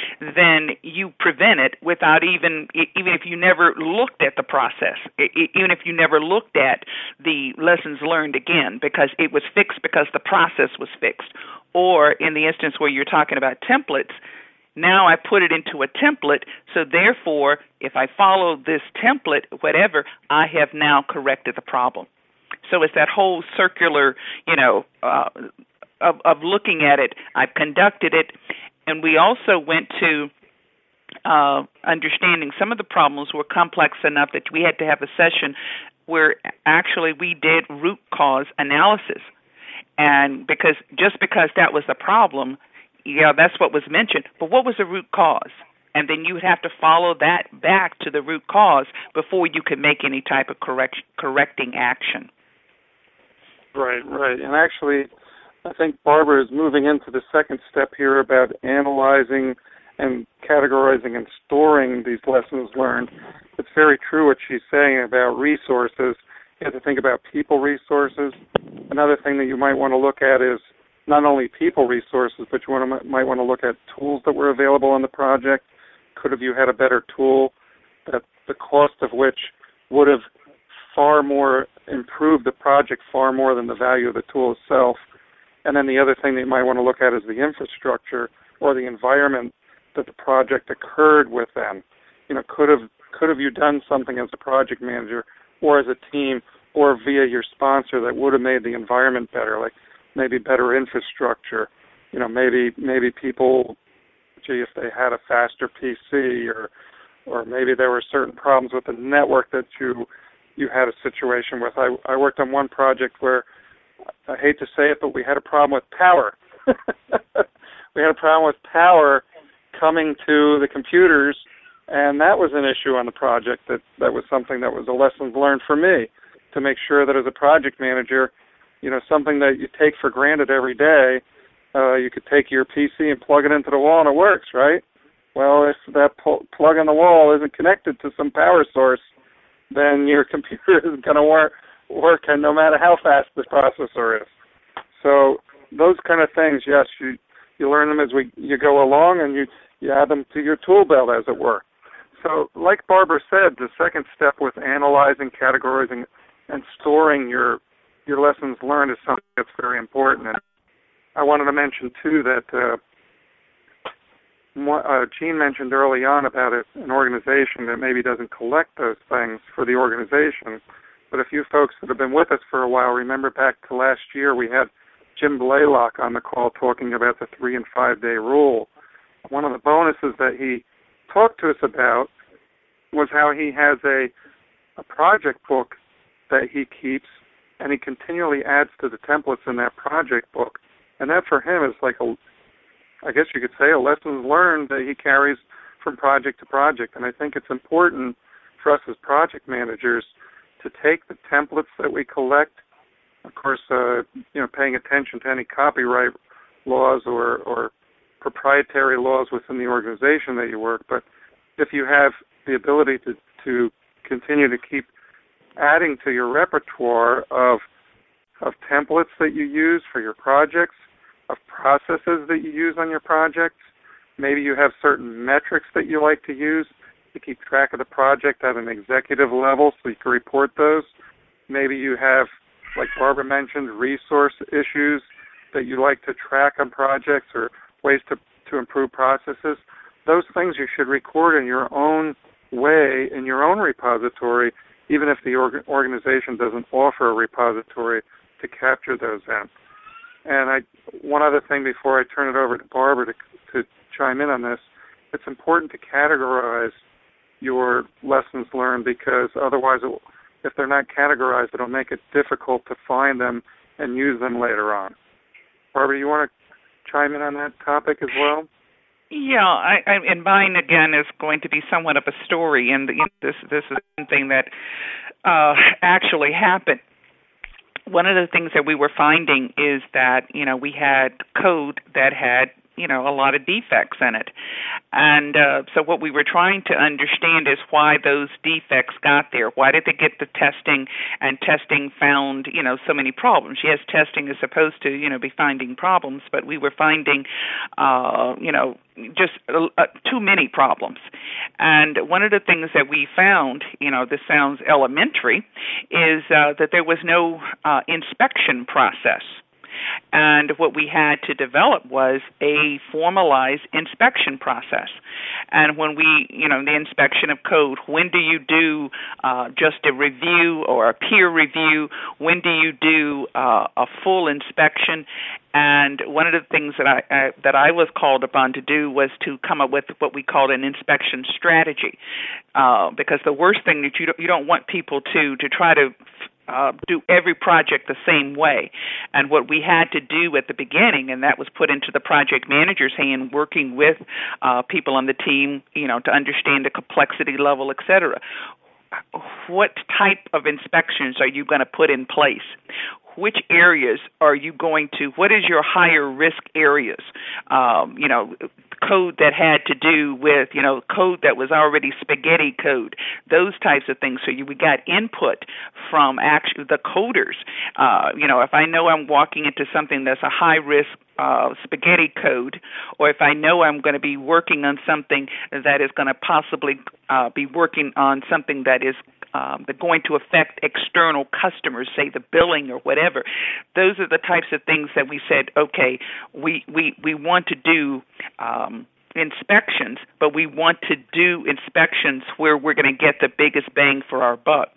then you prevent it without even, even if you never looked at the process, even if you never looked at the lessons learned again, because it was fixed because the process was fixed. Or in the instance where you're talking about templates, now I put it into a template, so therefore, if I follow this template, whatever, I have now corrected the problem. So it's that whole circular, you know, uh, of, of looking at it. I've conducted it. And we also went to uh, understanding some of the problems were complex enough that we had to have a session where actually we did root cause analysis. And because just because that was the problem, yeah, that's what was mentioned. But what was the root cause? And then you would have to follow that back to the root cause before you could make any type of correct, correcting action. Right, right. And actually, I think Barbara is moving into the second step here about analyzing and categorizing and storing these lessons learned. It's very true what she's saying about resources. You have to think about people resources. Another thing that you might want to look at is not only people resources, but you want to, might want to look at tools that were available on the project. Could have you had a better tool, that the cost of which would have far more improved the project far more than the value of the tool itself. And then the other thing that you might want to look at is the infrastructure or the environment that the project occurred within. You know, could have could have you done something as a project manager or as a team or via your sponsor that would have made the environment better, like maybe better infrastructure, you know, maybe maybe people gee, if they had a faster P C, or or maybe there were certain problems with the network that you you had a situation with. I, I worked on one project where, I hate to say it, but we had a problem with power. We had a problem with power coming to the computers, and that was an issue on the project. That, that was something that was a lesson learned for me, to make sure that as a project manager, you know, something that you take for granted every day, uh, you could take your P C and plug it into the wall and it works, right? Well, if that pl- plug on the wall isn't connected to some power source, then your computer isn't going to work, work, and no matter how fast the processor is. So those kind of things, yes, you you learn them as we you go along, and you, you add them to your tool belt, as it were. So like Barbara said, the second step with analyzing, categorizing, and storing your your lessons learned is something that's very important. And I wanted to mention, too, that uh, uh, Gene mentioned early on about it, an organization that maybe doesn't collect those things for the organization. But a few folks that have been with us for a while remember back to last year we had Jim Blaylock on the call talking about the three- and five-day rule. One of the bonuses that he talked to us about was how he has a, a project book that he keeps, and he continually adds to the templates in that project book. And that for him is like a, I guess you could say, a lessons learned that he carries from project to project. And I think it's important for us as project managers to take the templates that we collect, of course, uh, you know, paying attention to any copyright laws or, or proprietary laws within the organization that you work. But if you have the ability to, to continue to keep adding to your repertoire of of templates that you use for your projects, of processes that you use on your projects. Maybe you have certain metrics that you like to use to keep track of the project at an executive level so you can report those. Maybe you have, like Barbara mentioned, resource issues that you like to track on projects, or ways to, to improve processes. Those things you should record in your own way, in your own repository, even if the org- organization doesn't offer a repository to capture those in. And I, one other thing before I turn it over to Barbara to, to chime in on this, it's important to categorize your lessons learned, because otherwise, it, if they're not categorized, it'll make it difficult to find them and use them later on. Barbara, you want to chime in on that topic as well? Yeah, I, I, and mine again is going to be somewhat of a story, and this this is something that uh, actually happened. One of the things that we were finding is that, you know, we had code that had, you know, a lot of defects in it. And uh, so what we were trying to understand is why those defects got there. Why did they get the testing, and testing found, you know, so many problems? Yes, testing is supposed to, you know, be finding problems, but we were finding, uh, you know, just uh, too many problems. And one of the things that we found, you know, this sounds elementary, is uh, that there was no uh, inspection process. And what we had to develop was a formalized inspection process. And when we, you know, the inspection of code, when do you do uh, just a review or a peer review? When do you do uh, a full inspection? And one of the things that I uh, that I was called upon to do was to come up with what we called an inspection strategy, uh, because the worst thing that you don't, you don't want people to to try to Uh, do every project the same way. And what we had to do at the beginning, and that was put into the project manager's hand, working with uh, people on the team, you know, to understand the complexity level, et cetera. What type of inspections are you going to put in place? Which areas are you going to, what is your higher risk areas? Um, you know, code that had to do with, you know, code that was already spaghetti code, those types of things. So you, we got input from actually the coders. Uh, you know, if I know I'm walking into something that's a high risk uh, spaghetti code, or if I know I'm going to be working on something that is going to possibly uh, be working on something that is Um, they're going to affect external customers, say the billing or whatever. Those are the types of things that we said, okay, we, we, we want to do um, inspections, but we want to do inspections where we're going to get the biggest bang for our buck.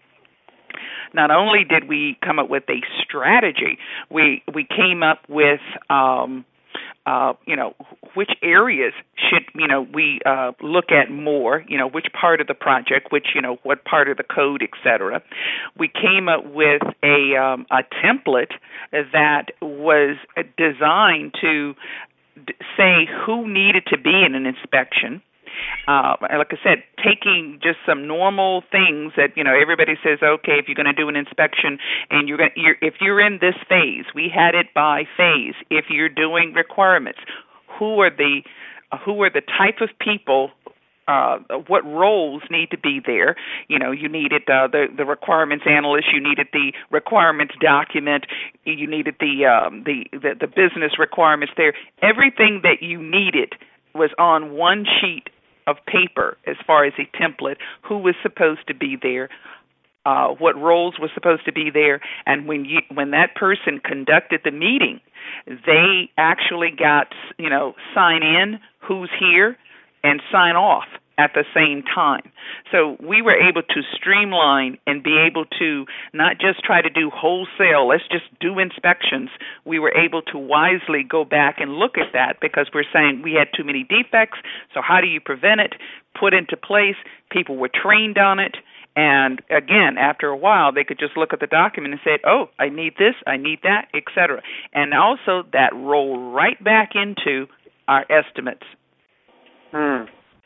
Not only did we come up with a strategy, we, we came up with um, uh, you know, which areas should, you know, we uh, look at more, you know, which part of the project, which, you know, what part of the code, et cetera. We came up with a, um, a template that was designed to d- say who needed to be in an inspection. Uh, like I said, taking just some normal things that, you know, everybody says, okay, if you're going to do an inspection and you're going, you're, if you're in this phase, we had it by phase. If you're doing requirements, who are the uh, who are the type of people? Uh, what roles need to be there? You know, you needed uh, the the requirements analyst, you needed the requirements document, you needed the um, the, the the business requirements there. Everything that you needed was on one sheet of paper as far as a template, who was supposed to be there, uh, what roles were supposed to be there, and when you when that person conducted the meeting, they actually got, you know, sign in, who's here, and sign off at the same time. So we were able to streamline and be able to not just try to do wholesale, let's just do inspections. We were able to wisely go back and look at that because we're saying we had too many defects, so how do you prevent it, put into place, people were trained on it, and again, after a while, they could just look at the document and say, oh, I need this, I need that, et cetera. And also that rolled right back into our estimates. Hmm.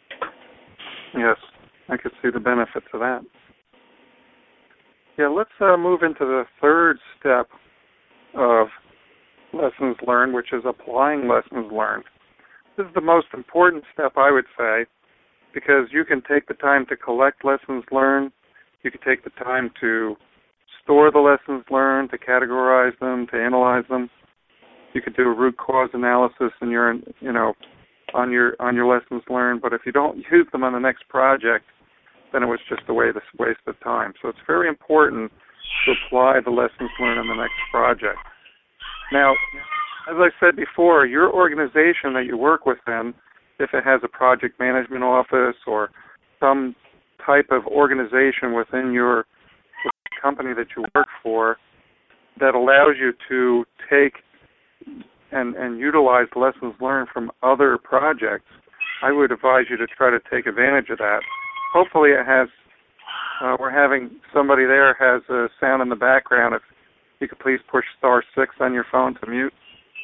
Yes, I could see the benefits of that. Yeah, let's uh, move into the third step of lessons learned, which is applying lessons learned. This is the most important step, I would say, because you can take the time to collect lessons learned. You can take the time to store the lessons learned, to categorize them, to analyze them. You could do a root cause analysis in your, you know, on your on your lessons learned, but if you don't use them on the next project, then it was just a waste of time. So it's very important to apply the lessons learned on the next project. Now, as I said before, your organization that you work within, if it has a project management office or some type of organization within your company that you work for that allows you to take And, and utilize lessons learned from other projects, I would advise you to try to take advantage of that. Hopefully it has, uh, we're having somebody there has a sound in the background. If you could please push star six on your phone to mute.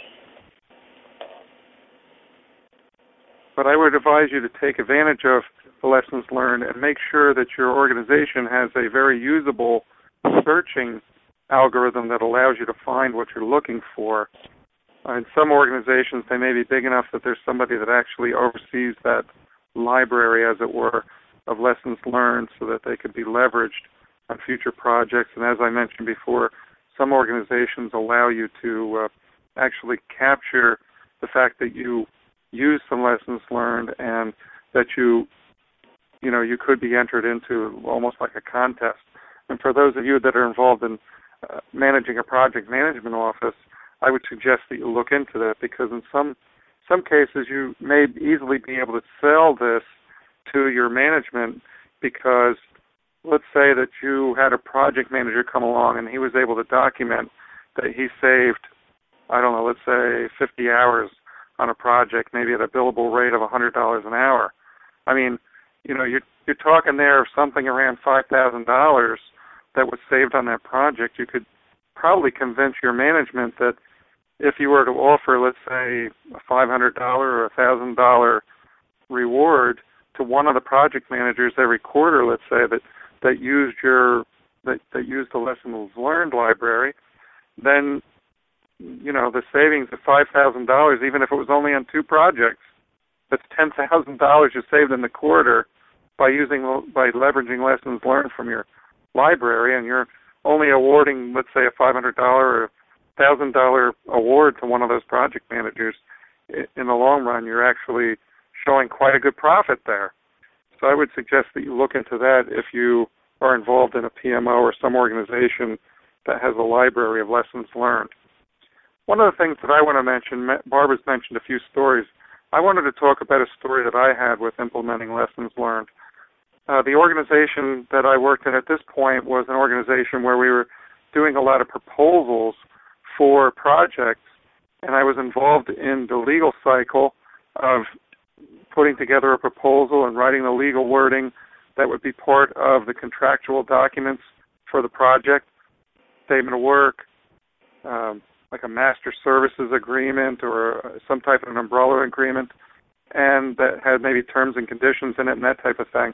But I would advise you to take advantage of the lessons learned and make sure that your organization has a very usable searching algorithm that allows you to find what you're looking for. Uh, in some organizations, they may be big enough that there's somebody that actually oversees that library, as it were, of lessons learned so that they could be leveraged on future projects. And as I mentioned before, some organizations allow you to uh, actually capture the fact that you use some lessons learned and that you, you know, you could be entered into almost like a contest. And for those of you that are involved in uh, managing a project management office, I would suggest that you look into that because in some some cases you may easily be able to sell this to your management because let's say that you had a project manager come along and he was able to document that he saved, I don't know, let's say fifty hours on a project, maybe at a billable rate of one hundred dollars an hour. I mean, you know, you're, you're talking there of something around five thousand dollars that was saved on that project. You could probably convince your management that if you were to offer, let's say, a five hundred dollars or a one thousand dollars reward to one of the project managers every quarter, let's say, that, that used your that, that used the lessons learned library, then, you know, the savings of five thousand dollars, even if it was only on two projects, that's ten thousand dollars you saved in the quarter by using by leveraging lessons learned from your library, and you're only awarding, let's say, a five hundred dollars or one thousand dollars award to one of those project managers. In the long run, you're actually showing quite a good profit there. So I would suggest that you look into that if you are involved in a P M O or some organization that has a library of lessons learned. One of the things that I want to mention, Barbara's mentioned a few stories. I wanted to talk about a story that I had with implementing lessons learned. Uh, the organization that I worked in at this point was an organization where we were doing a lot of proposals for projects and I was involved in the legal cycle of putting together a proposal and writing the legal wording that would be part of the contractual documents for the project, statement of work, um, like a master services agreement or some type of an umbrella agreement, and that had maybe terms and conditions in it and that type of thing.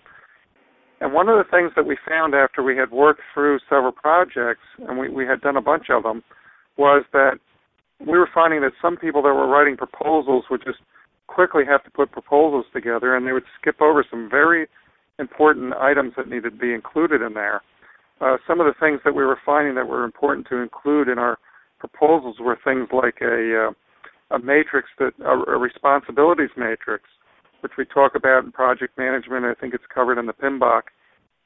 And one of the things that we found after we had worked through several projects, and we, we had done a bunch of them, was that we were finding that some people that were writing proposals would just quickly have to put proposals together, and they would skip over some very important items that needed to be included in there. Uh, some of the things that we were finding that were important to include in our proposals were things like a, uh, a matrix, that a, a responsibilities matrix, which we talk about in project management. I think it's covered in the P M B O K.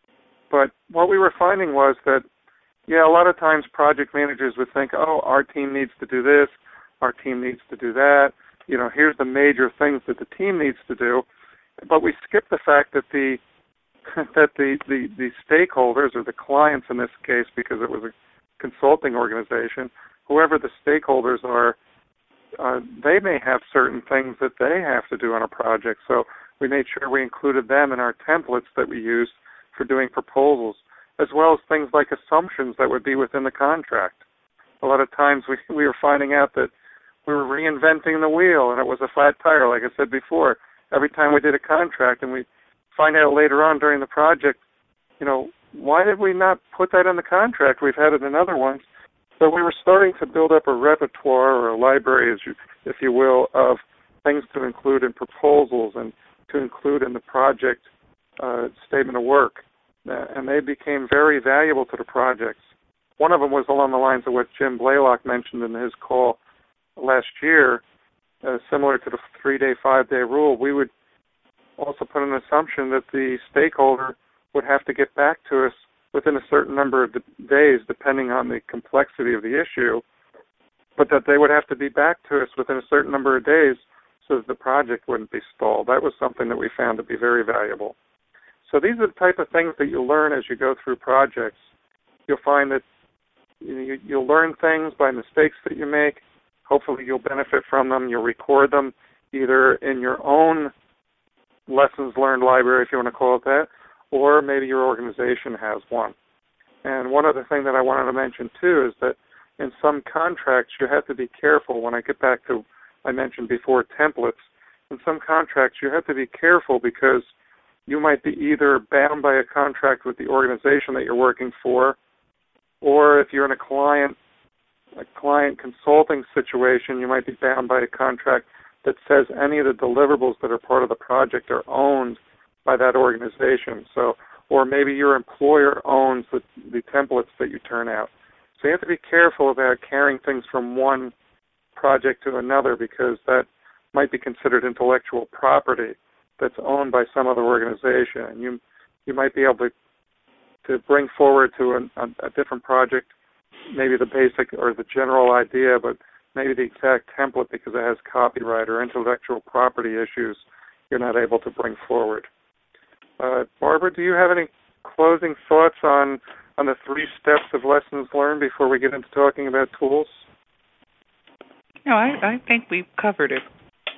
But what we were finding was that, yeah, a lot of times project managers would think, oh, our team needs to do this, our team needs to do that. You know, here's the major things that the team needs to do. But we skip the fact that the that the, the, the stakeholders, or the clients in this case, because it was a consulting organization, whoever the stakeholders are, uh, they may have certain things that they have to do on a project. So we made sure we included them in our templates that we used for doing proposals, as well as things like assumptions that would be within the contract. A lot of times we, we were finding out that we were reinventing the wheel and it was a flat tire, like I said before. Every time we did a contract, and we find out later on during the project, you know, why did we not put that in the contract? We've had it in other ones. So we were starting to build up a repertoire, or a library, as you, if you will, of things to include in proposals and to include in the project uh, statement of work. Uh, and they became very valuable to the projects. One of them was along the lines of what Jim Blaylock mentioned in his call last year, uh, similar to the three-day, five-day rule. We would also put an assumption that the stakeholder would have to get back to us within a certain number of days, depending on the complexity of the issue, but that they would have to be back to us within a certain number of days so that the project wouldn't be stalled. That was something that we found to be very valuable. So these are the type of things that you'll learn as you go through projects. You'll find that you, you'll learn things by mistakes that you make. Hopefully you'll benefit from them. You'll record them either in your own lessons learned library, if you want to call it that, or maybe your organization has one. And one other thing that I wanted to mention, too, is that in some contracts you have to be careful. When I get back to, I mentioned before, templates, in some contracts you have to be careful because you might be either bound by a contract with the organization that you're working for, or if you're in a client a client consulting situation, you might be bound by a contract that says any of the deliverables that are part of the project are owned by that organization. So, or maybe your employer owns the, the templates that you turn out. So you have to be careful about carrying things from one project to another, because that might be considered intellectual property that's owned by some other organization. And you you might be able to to bring forward to a, a, a different project maybe the basic or the general idea, but maybe the exact template, because it has copyright or intellectual property issues, you're not able to bring forward. Uh, Barbara, do you have any closing thoughts on, on the three steps of lessons learned before we get into talking about tools? No, I, I think we've covered it.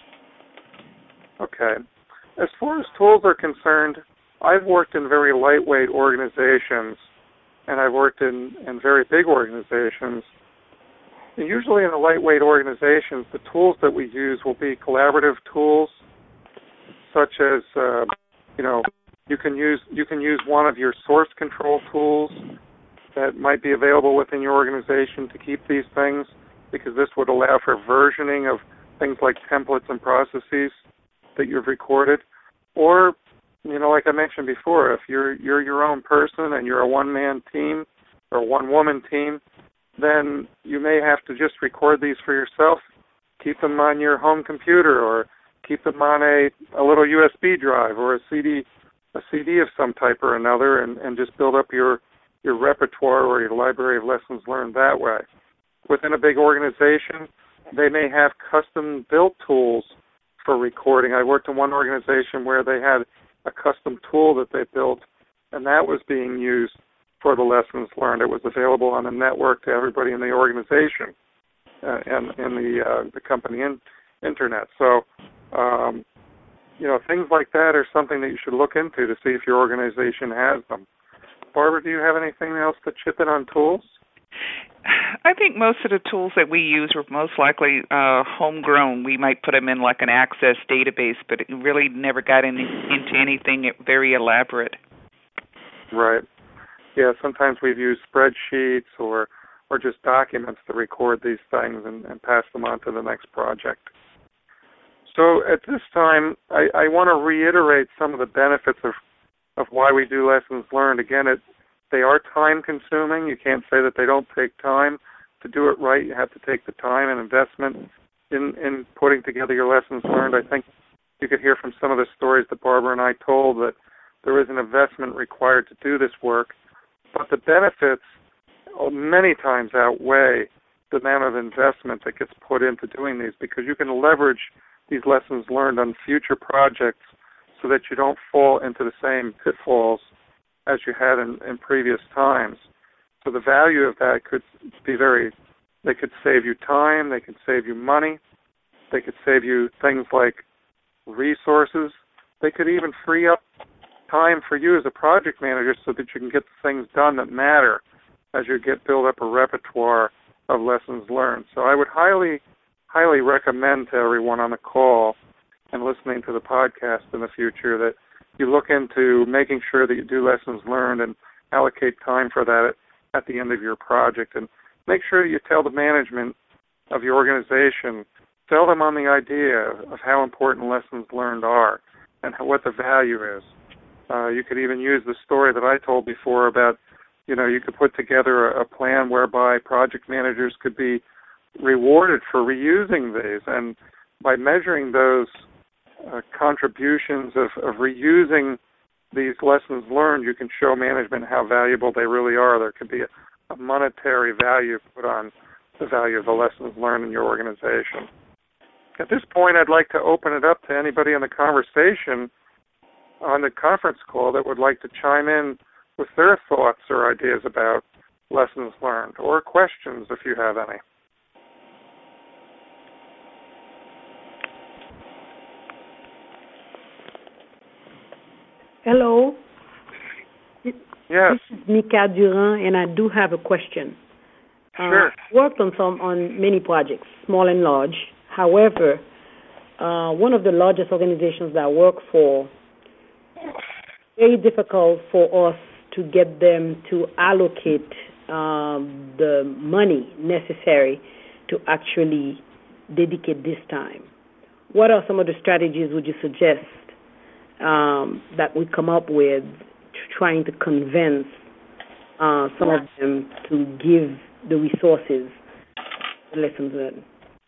Okay. As far as tools are concerned, I've worked in very lightweight organizations, and I've worked in, in very big organizations. And usually in the lightweight organizations, the tools that we use will be collaborative tools, such as, uh, you know, you can use you can use one of your source control tools that might be available within your organization to keep these things, because this would allow for versioning of things like templates and processes that you've recorded. Or, you know, like I mentioned before, if you're you're your own person and you're a one-man team or a one-woman team, then you may have to just record these for yourself, keep them on your home computer, or keep them on a, a little U S B drive or a C D a C D of some type or another, and, and just build up your, your repertoire or your library of lessons learned that way. Within a big organization, they may have custom-built tools for recording. I worked in one organization where they had a custom tool that they built, and that was being used for the lessons learned. It was available on the network to everybody in the organization. uh, in, in the uh, the company in, internet. So, um, you know, things like that are something that you should look into to see if your organization has them. Barbara, do you have anything else to chip in on tools? I think most of the tools that we use are most likely uh, homegrown. We might put them in like an Access database, but it really never got any, into anything very elaborate. Right. Yeah, sometimes we've used spreadsheets or or just documents to record these things and, and pass them on to the next project. So at this time, I, I want to reiterate some of the benefits of, of why we do lessons learned. Again, it, they are time-consuming. You can't say that they don't take time. To do it right, you have to take the time and investment in, in putting together your lessons learned. I think you could hear from some of the stories that Barbara and I told that there is an investment required to do this work, but the benefits many times outweigh the amount of investment that gets put into doing these, because you can leverage these lessons learned on future projects so that you don't fall into the same pitfalls as you had in, in previous times. So the value of that could be very, they could save you time, they could save you money, they could save you things like resources, they could even free up time for you as a project manager so that you can get the things done that matter as you get build up a repertoire of lessons learned. So I would highly, highly recommend to everyone on the call and listening to the podcast in the future that you look into making sure that you do lessons learned and allocate time for that at, at the end of your project. And make sure that you tell the management of your organization, tell them on the idea of how important lessons learned are and how, what the value is. Uh, you could even use the story that I told before about, you know, you could put together a, a plan whereby project managers could be rewarded for reusing these. And by measuring those uh, contributions of, of reusing these lessons learned, you can show management how valuable they really are. There could be a, a monetary value put on the value of the lessons learned in your organization. At this point, I'd like to open it up to anybody in the conversation on the conference call that would like to chime in with their thoughts or ideas about lessons learned, or questions if you have any. Hello. Yes. This is Mika Durand, and I do have a question. Sure. Uh, I worked on some on many projects, small and large. However, uh, one of the largest organizations that I work for, very difficult for us to get them to allocate um, the money necessary to actually dedicate this time. What are some of the strategies would you suggest um, that we come up with trying to convince uh, some of them to give the resources, the lessons learned?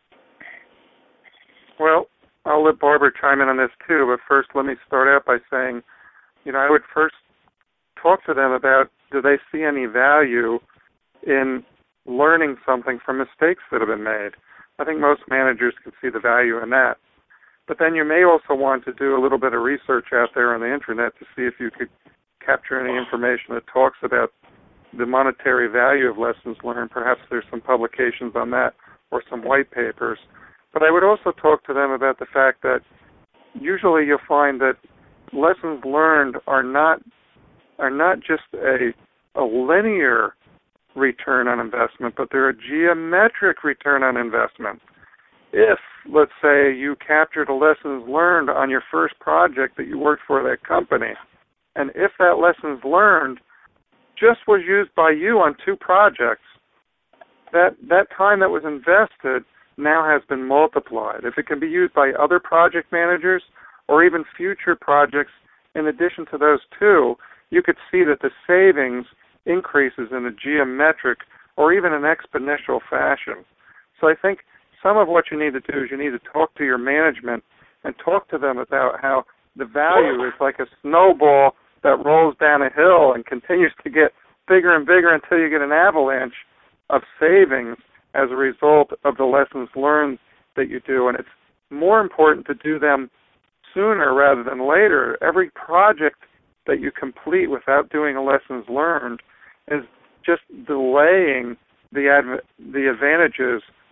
Well, I'll let Barbara chime in on this too, but first let me start out by saying, you know, I would first talk to them about, do they see any value in learning something from mistakes that have been made? I think most managers can see the value in that. But then you may also want to do a little bit of research out there on the internet to see if you could capture any information that talks about the monetary value of lessons learned. Perhaps there's some publications on that or some white papers. But I would also talk to them about the fact that usually you'll find that lessons learned are not are not just a a linear return on investment, but they're a geometric return on investment. If, let's say, you captured a lessons learned on your first project that you worked for that company, and if that lessons learned just was used by you on two projects, that that time that was invested now has been multiplied. If it can be used by other project managers or even future projects in addition to those two, you could see that the savings increases in a geometric or even an exponential fashion. So I think some of what you need to do is you need to talk to your management and talk to them about how the value is like a snowball that rolls down a hill and continues to get bigger and bigger until you get an avalanche of savings as a result of the lessons learned that you do. And it's more important to do them sooner rather than later. Every project that you complete without doing a lessons learned is just delaying the adv- the advantages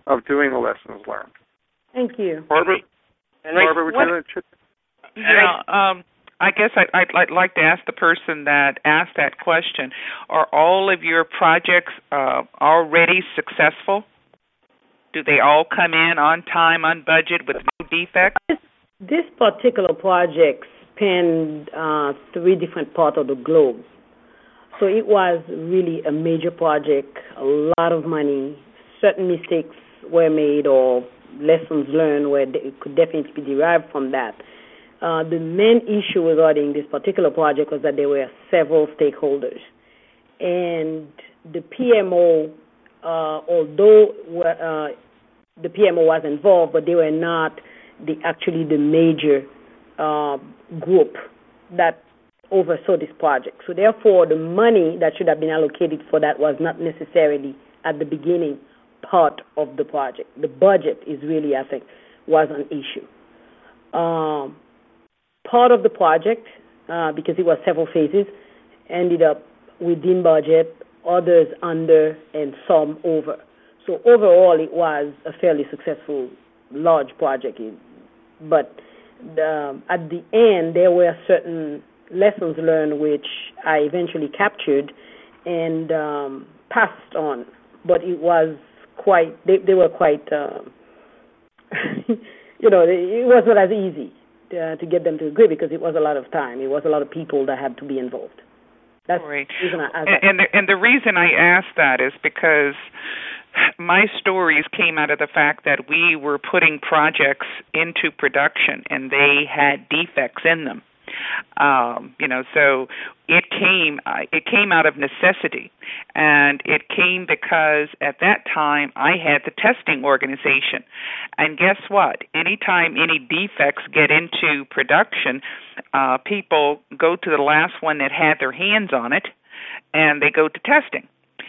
of doing the lessons learned. Thank you. Barbara, Barbara, would what, you like to? Yeah, um, I guess I'd, I'd, I'd like to ask the person that asked that question, are all of your projects uh, already successful? Do they all come in on time, on budget, with no defects? This, this particular project spanned uh, three different parts of the globe. So it was really a major project, a lot of money. Certain mistakes were made or lessons learned where it could definitely be derived from that. Uh, the main issue regarding this particular project was that there were several stakeholders. And the P M O, uh, although uh, the P M O was involved, but they were not the actually the major uh, group that oversaw this project. So therefore, the money that should have been allocated for that was not necessarily at the beginning part of the project. The budget is really, I think, was an issue. Um, part of the project, uh, because it was several phases, ended up within budget, others under, and some over. So overall, it was a fairly successful, large project. But the, at the end, there were certain lessons learned which I eventually captured and um, passed on. But it was quite, they, they were quite, uh, you know, it was not as easy to, to get them to agree because it was a lot of time. It was a lot of people that had to be involved. That's right. the reason I, and, and, the, and the reason I asked that is because my stories came out of the fact that we were putting projects into production and they had defects in them. Um, you know, so it came it came out of necessity, and it came because at that time I had the testing organization, and guess what? Anytime any defects get into production, uh, people go to the last one that had their hands on it, and they go to testing.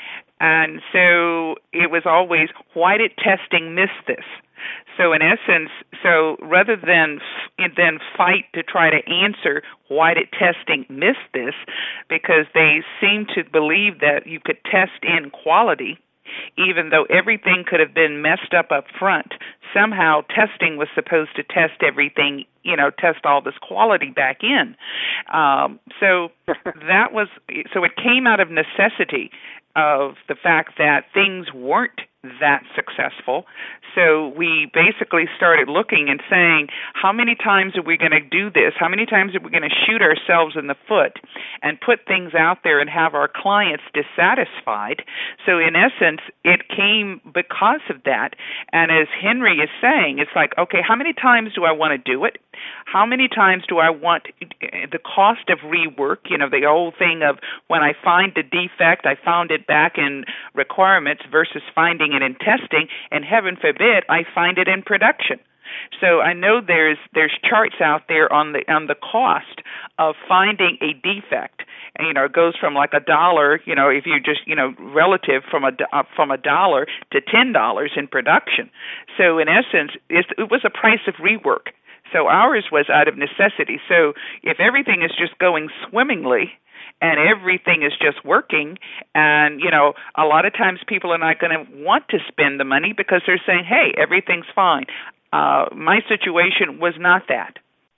And so it was always, why did testing miss this? So in essence, so rather than then fight to try to answer why did testing miss this, because they seem to believe that you could test in quality, even though everything could have been messed up up front. Somehow testing was supposed to test everything, you know, test all this quality back in. Um, so that was, so it came out of necessity of the fact that things weren't that successful. So we basically started looking and saying, how many times are we going to do this? How many times are we going to shoot ourselves in the foot and put things out there and have our clients dissatisfied? So in essence, it came because of that. And as Henry is saying, it's like, okay, how many times do I want to do it? How many times do I want the cost of rework, you know, the old thing of when I find a defect, I found it back in requirements versus finding it in testing, and heaven forbid I find it in production. So I know there's there's charts out there on the on the cost of finding a defect. And, you know, it goes from like a dollar, you know, if you just, you know, relative from a uh, from a dollar to ten dollars in production. So in essence, it, it was a price of rework. So ours was out of necessity. So if everything is just going swimmingly and everything is just working, and, you know, a lot of times people are not going to want to spend the money because they're saying, hey, everything's fine. Uh, my situation was not that.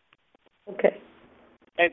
Okay. And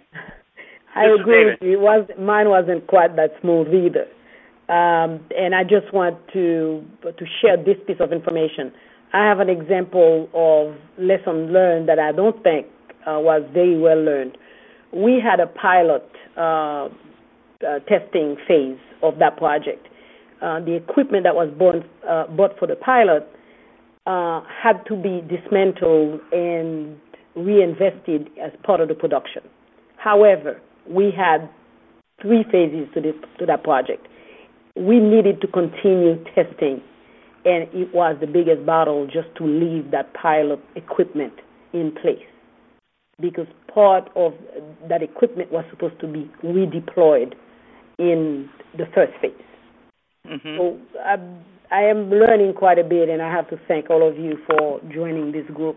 I agree with you. It was, mine wasn't quite that smooth either. Um, and I just want to to share this piece of information. I have an example of lesson learned that I don't think uh, was very well learned. We had a pilot uh, uh, testing phase of that project. Uh, the equipment that was bought, uh, bought for the pilot uh, had to be dismantled and reinvested as part of the production. However, we had three phases to this to that project. We needed to continue testing, and it was the biggest battle just to leave that pilot equipment in place, because part of that equipment was supposed to be redeployed in the first phase. Mm-hmm. So I, I am learning quite a bit, and I have to thank all of you for joining this group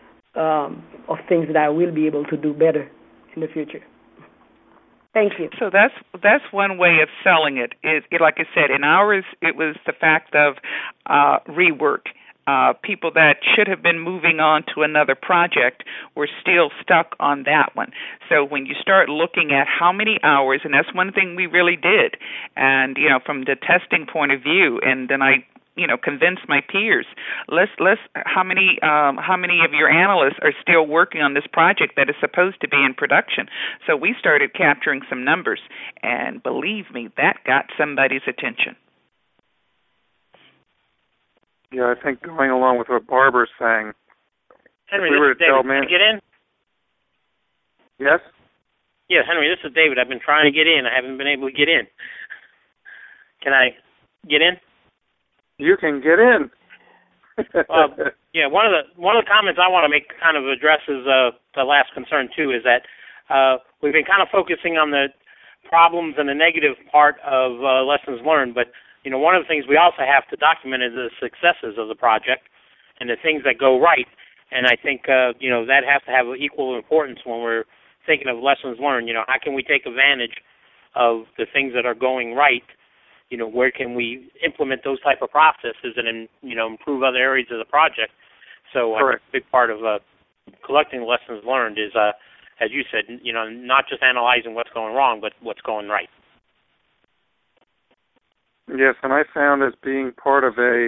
um, of things that I will be able to do better in the future. Thank you. So that's that's one way of selling it. It, it like I said, in ours, it was the fact of uh, rework. uh, people that should have been moving on to another project were still stuck on that one. So when you start looking at how many hours, and that's one thing we really did, and, you know, from the testing point of view, and then I you know, convince my peers. Let's let's how many um, how many of your analysts are still working on this project that is supposed to be in production? So we started capturing some numbers, and believe me, that got somebody's attention. Yeah, I think going along with what Barbara's saying, Henry, we this is David. Can I get in? Yes. Yeah, Henry, this is David. I've been trying to get in. I haven't been able to get in. Can I get in? You can get in. uh, yeah, one of the one of the comments I want to make kind of addresses uh, the last concern too is that uh, we've been kind of focusing on the problems and the negative part of uh, lessons learned, but you know one of the things we also have to document is the successes of the project and the things that go right. And I think uh, you know that has to have equal importance when we're thinking of lessons learned. You know, how can we take advantage of the things that are going right? You know, where can we implement those type of processes and, you know, improve other areas of the project? So I think a big part of uh, collecting lessons learned is, uh, as you said, you know, not just analyzing what's going wrong, but what's going right. Yes, and I found as being part of a,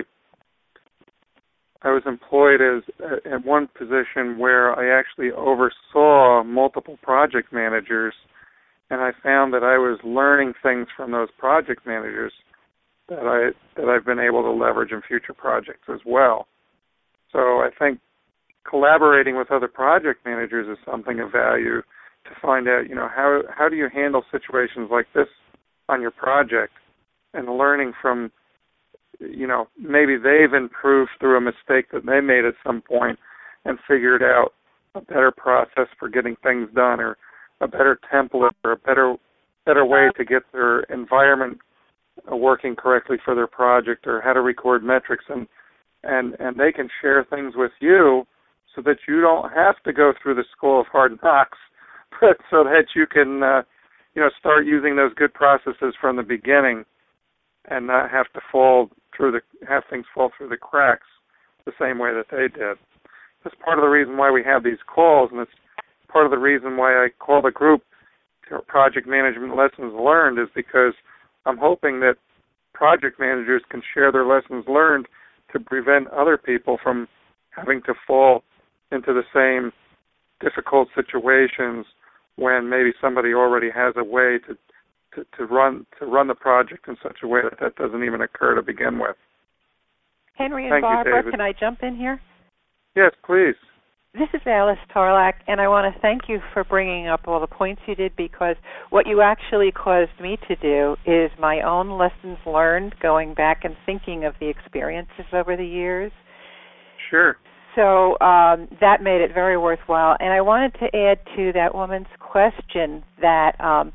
I was employed as at one position where I actually oversaw multiple project managers. And I found that I was learning things from those project managers that I that I've been able to leverage in future projects as well. So I think collaborating with other project managers is something of value to find out, you know, how how do you handle situations like this on your project, and learning from, you know, maybe they've improved through a mistake that they made at some point and figured out a better process for getting things done, or a better template, or a better better way to get their environment working correctly for their project, or how to record metrics, and and and they can share things with you so that you don't have to go through the school of hard knocks, but so that you can uh, you know start using those good processes from the beginning and not have to fall through the have things fall through the cracks the same way that they did. That's part of the reason why we have these calls, and it's part of the reason why I call the group Project Management Lessons Learned, is because I'm hoping that project managers can share their lessons learned to prevent other people from having to fall into the same difficult situations when maybe somebody already has a way to, to, to run to run the project in such a way that that doesn't even occur to begin with. Henry and Thank Barbara, you, David. Can I jump in here? Yes, please. This is Alice Tarlack, and I want to thank you for bringing up all the points you did, because what you actually caused me to do is my own lessons learned, going back and thinking of the experiences over the years. Sure. So um, that made it very worthwhile. And I wanted to add to that woman's question that um,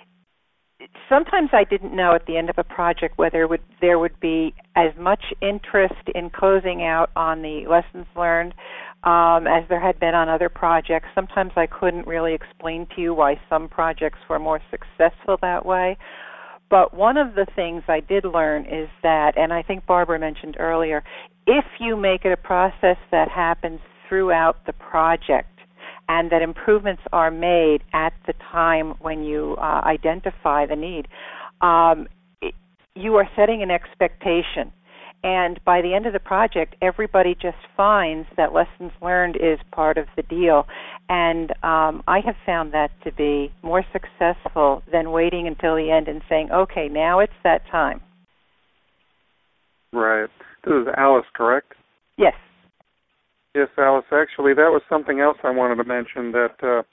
sometimes I didn't know at the end of a project whether would, there would be as much interest in closing out on the lessons learned um, as there had been on other projects. Sometimes I couldn't really explain to you why some projects were more successful that way. But one of the things I did learn is that, and I think Barbara mentioned earlier, if you make it a process that happens throughout the project, and that improvements are made at the time when you uh, identify the need, um, it, you are setting an expectation. And by the end of the project, everybody just finds that lessons learned is part of the deal. And um, I have found that to be more successful than waiting until the end and saying, okay, now it's that time. Right. This is Alice, correct? Yes. Yes, Alice. Actually, that was something else I wanted to mention, that, uh,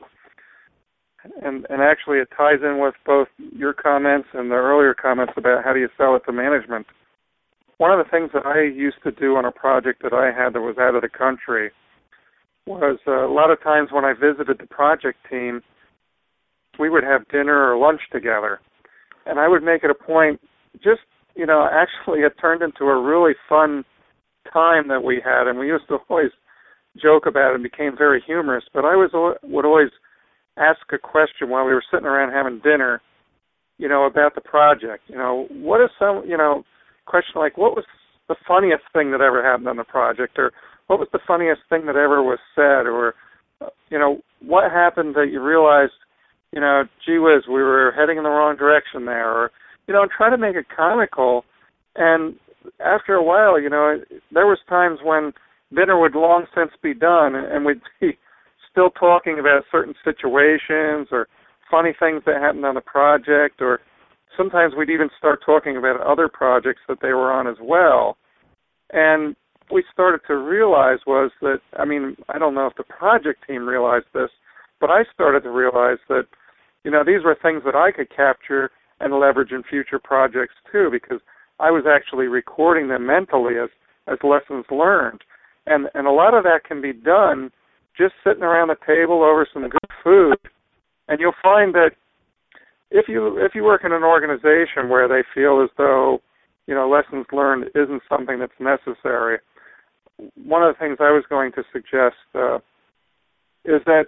and, and actually it ties in with both your comments and the earlier comments about how do you sell it to management. One of the things that I used to do on a project that I had that was out of the country was uh, a lot of times when I visited the project team, we would have dinner or lunch together. And I would make it a point, just, you know, actually it turned into a really fun time that we had, and we used to always joke about it and became very humorous, but I was would always ask a question while we were sitting around having dinner, you know, about the project. You know, what is some, you know, question like, what was the funniest thing that ever happened on the project, or what was the funniest thing that ever was said, or, you know, what happened that you realized, you know, gee whiz, we were heading in the wrong direction there, or, you know, and try to make it comical. And after a while, you know, there was times when dinner would long since be done, and we'd be still talking about certain situations or funny things that happened on the project, or sometimes we'd even start talking about other projects that they were on as well. And we started to realize was that, I mean, I don't know if the project team realized this, but I started to realize that, you know, these were things that I could capture and leverage in future projects too, because I was actually recording them mentally as, as lessons learned. And and a lot of that can be done just sitting around the table over some good food. And you'll find that if you if you work in an organization where they feel as though, you know, lessons learned isn't something that's necessary, one of the things I was going to suggest uh, is that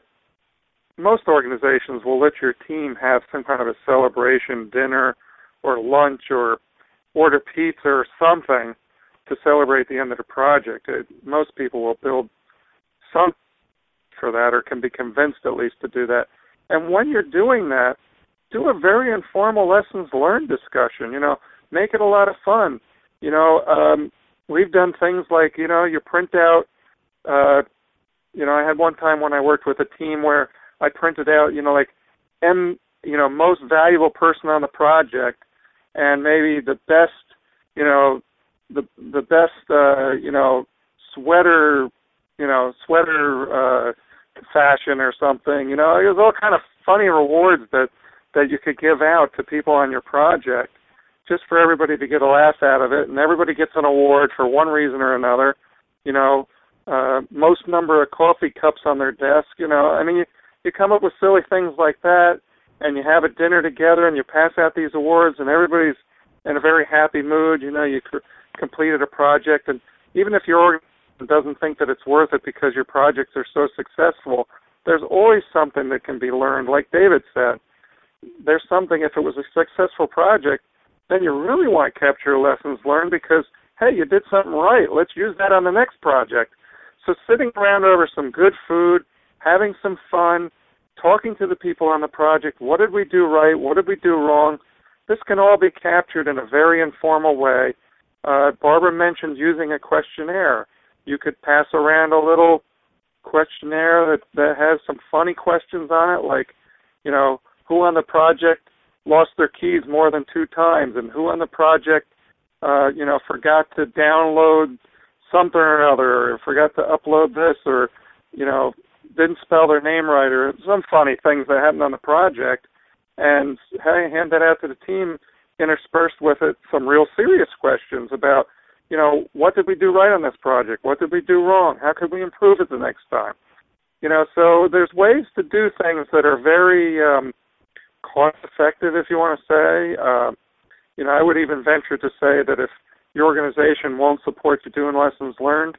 most organizations will let your team have some kind of a celebration dinner or lunch or order pizza or something to celebrate the end of the project. It, most people will build some for that, or can be convinced at least to do that. And when you're doing that, do a very informal lessons learned discussion. You know, make it a lot of fun. You know, um, we've done things like, you know, you print out, uh, you know, I had one time when I worked with a team where I printed out, you know, like, M, you know, most valuable person on the project, and maybe the best, you know, the the best, uh, you know, sweater, you know, sweater uh, fashion or something. You know, it was all kind of funny rewards that, that you could give out to people on your project just for everybody to get a laugh out of it, and everybody gets an award for one reason or another. You know, uh, most number of coffee cups on their desk. You know, I mean, you, you come up with silly things like that, and you have a dinner together, and you pass out these awards, and everybody's in a very happy mood. You know, you cr- completed a project, and even if your organization doesn't think that it's worth it because your projects are so successful, there's always something that can be learned. Like David said, there's something, if it was a successful project, then you really want to capture lessons learned because, hey, you did something right. Let's use that on the next project. So sitting around over some good food, having some fun, talking to the people on the project, what did we do right, what did we do wrong, this can all be captured in a very informal way. Uh, Barbara mentioned using a questionnaire. You could pass around a little questionnaire that, that has some funny questions on it, like, you know, who on the project lost their keys more than two times, and who on the project, uh, you know, forgot to download something or another, or forgot to upload this, or, you know, didn't spell their name right, or some funny things that happened on the project, and hand that out to the team, interspersed with it some real serious questions about, you know, what did we do right on this project? What did we do wrong? How could we improve it the next time? You know, so there's ways to do things that are very um, cost-effective, if you want to say. Uh, you know, I would even venture to say that if your organization won't support you doing lessons learned,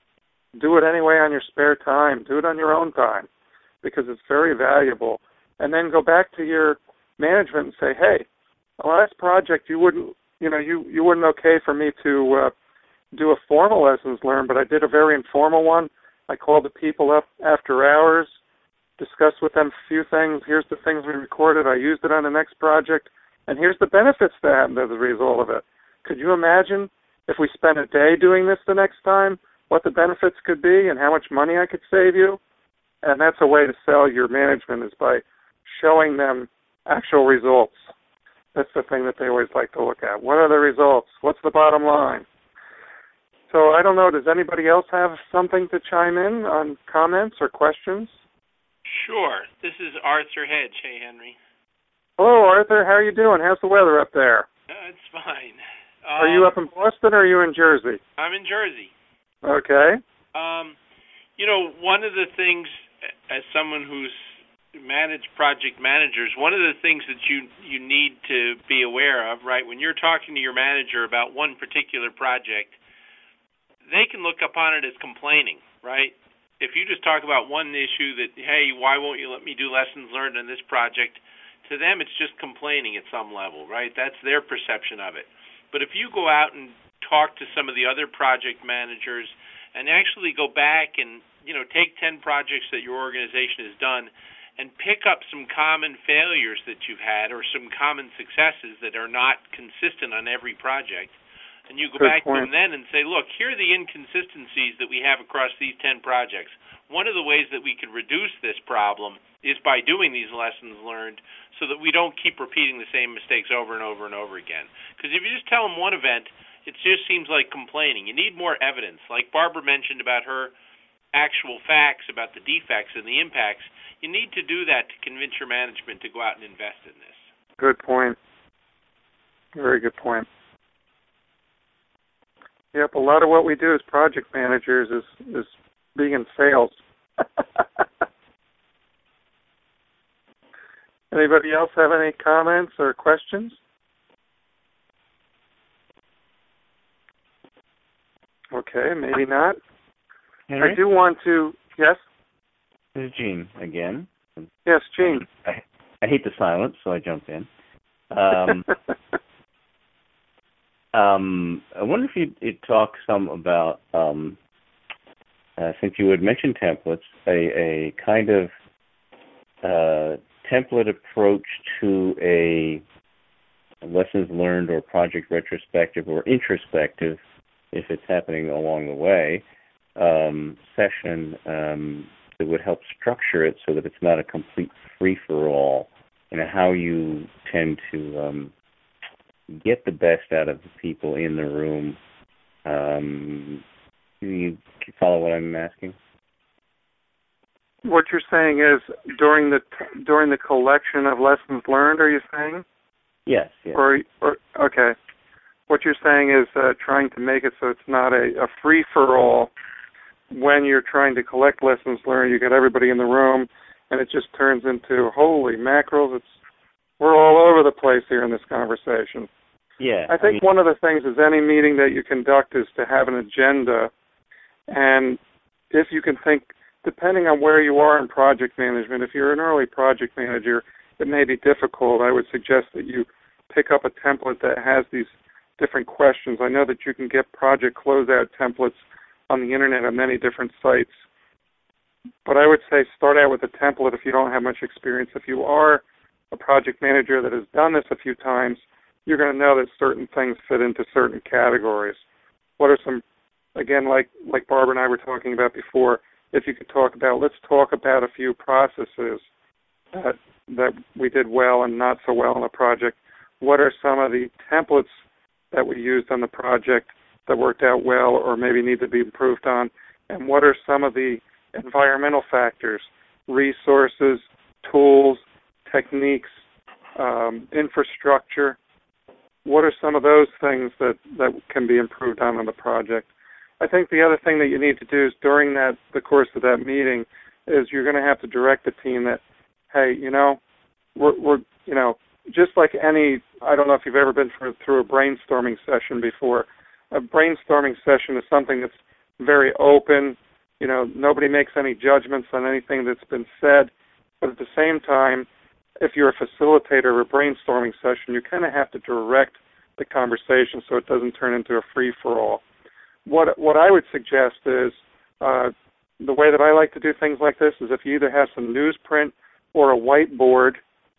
do it anyway on your spare time. Do it on your own time because it's very valuable. And then go back to your management and say, hey, the last project you wouldn't, you know, you, you wouldn't okay for me to uh, do a formal lessons learned, but I did a very informal one. I called the people up after hours, discussed with them a few things. Here's the things we recorded. I used it on the next project, and here's the benefits that happened as a result of it. Could you imagine if we spent a day doing this the next time, what the benefits could be and how much money I could save you? And that's a way to sell your management, is by showing them actual results. That's the thing that they always like to look at. What are the results? What's the bottom line? So I don't know, does anybody else have something to chime in on comments or questions? Sure. This is Arthur Hedge. Hey, Henry. Hello, Arthur. How are you doing? How's the weather up there? Uh, it's fine. Um, are you up in Boston or are you in Jersey? I'm in Jersey. Okay. Um, you know, one of the things, as someone who's managed project managers, one of the things that you you need to be aware of, right, when you're talking to your manager about one particular project, they can look upon it as complaining, right? If you just talk about one issue that, hey, why won't you let me do lessons learned on this project, to them it's just complaining at some level, right? That's their perception of it. But if you go out and talk to some of the other project managers and actually go back and, you know, take ten projects that your organization has done and pick up some common failures that you've had or some common successes that are not consistent on every project. And you go Good back point. to them then and say, look, here are the inconsistencies that we have across these ten projects. One of the ways that we can reduce this problem is by doing these lessons learned so that we don't keep repeating the same mistakes over and over and over again. Because if you just tell them one event, it just seems like complaining. You need more evidence. Like Barbara mentioned about her actual facts about the defects and the impacts, you need to do that to convince your management to go out and invest in this. Good point. Very good point. Yep, a lot of what we do as project managers is, is being in sales. Anybody else have any comments or questions? Okay, maybe not. Henry? I do want to, yes? This is Gene again. Yes, Gene. I, I hate the silence, so I jump in. Um, um, I wonder if you'd, you'd talk some about, um, uh, since you had mentioned templates, a, a kind of uh, template approach to a lessons learned or project retrospective or introspective, if it's happening along the way, um, session um, that would help structure it so that it's not a complete free-for-all, and how you tend to um, get the best out of the people in the room. Um, do you follow what I'm asking? What you're saying is during the t- during the collection of lessons learned, are you saying? Yes. yes. Or, or okay. What you're saying is uh, trying to make it so it's not a, a free-for-all. When you're trying to collect lessons learned, you get everybody in the room, and it just turns into, holy mackerels, it's we're all over the place here in this conversation. Yeah. I think I mean, one of the things is any meeting that you conduct is to have an agenda, and if you can think, depending on where you are in project management, if you're an early project manager, it may be difficult. I would suggest that you pick up a template that has these different questions. I know that you can get project closeout templates on the internet on many different sites. But I would say start out with a template if you don't have much experience. If you are a project manager that has done this a few times, you're going to know that certain things fit into certain categories. What are some, again, like like Barbara and I were talking about before, if you could talk about, let's talk about a few processes that that we did well and not so well on a project. What are some of the templates that we used on the project that worked out well or maybe need to be improved on? And what are some of the environmental factors, resources, tools, techniques, um, infrastructure? What are some of those things that, that can be improved on on the project? I think the other thing that you need to do is during that the course of that meeting is you're going to have to direct the team that, hey, you know, we're, we're you know, just like any, I don't know if you've ever been through, through a brainstorming session before. A brainstorming session is something that's very open. You know, nobody makes any judgments on anything that's been said. But at the same time, if you're a facilitator of a brainstorming session, you kind of have to direct the conversation so it doesn't turn into a free-for-all. What what I would suggest is uh, the way that I like to do things like this is if you either have some newsprint or a whiteboard,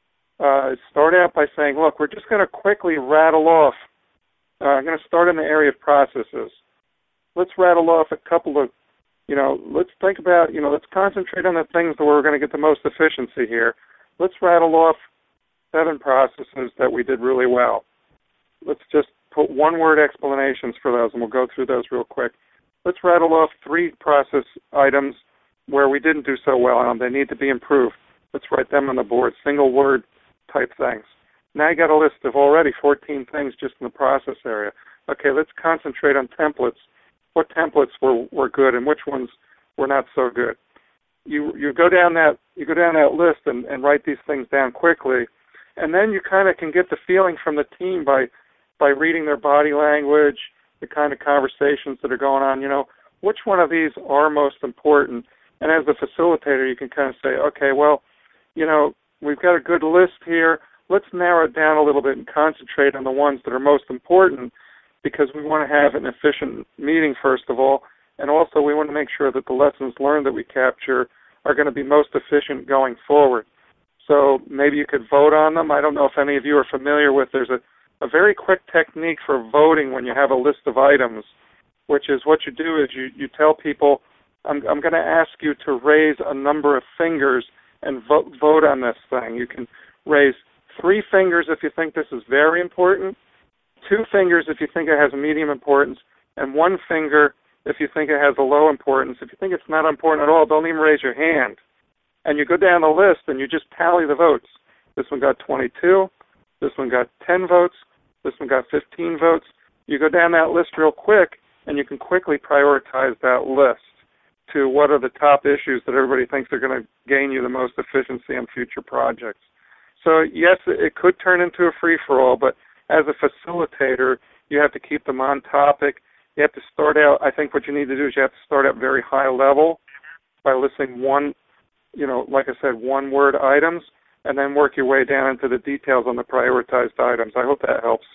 uh, start out by saying, look, we're just going to quickly rattle off. Uh, I'm going to start in the area of processes. Let's rattle off a couple of, you know, let's think about, you know, let's concentrate on the things that we're going to get the most efficiency here. Let's rattle off seven processes that we did really well. Let's just put one-word explanations for those, and we'll go through those real quick. Let's rattle off three process items where we didn't do so well on them. They need to be improved. Let's write them on the board, single-word type things. Now you got a list of already fourteen things just in the process area. Okay, let's concentrate on templates. What templates were, were good and which ones were not so good? You you go down that you go down that list and, and write these things down quickly, and then you kind of can get the feeling from the team by by reading their body language, the kind of conversations that are going on. You know, which one of these are most important? And as a facilitator, you can kind of say, okay, well, you know, we've got a good list here. Let's narrow it down a little bit and concentrate on the ones that are most important. because we want to have an efficient meeting, first of all, and also we want to make sure that the lessons learned that we capture are going to be most efficient going forward. So maybe you could vote on them. I don't know if any of you are familiar with, there's a, a very quick technique for voting when you have a list of items, which is what you do is you, you tell people, I'm, I'm going to ask you to raise a number of fingers and vote, vote on this thing. You can raise three fingers if you think this is very important, two fingers if you think it has medium importance, and one finger if you think it has a low importance. If you think it's not important at all, don't even raise your hand. And you go down the list and you just tally the votes. This one got twenty-two, this one got ten votes, this one got fifteen votes. You go down that list real quick and you can quickly prioritize that list to what are the top issues that everybody thinks are going to gain you the most efficiency on future projects. So yes, it could turn into a free-for-all, but as a facilitator, you have to keep them on topic. You have to start out, I think what you need to do is you have to start out very high level by listing one, you know, like I said, one-word items, and then work your way down into the details on the prioritized items. I hope that helps.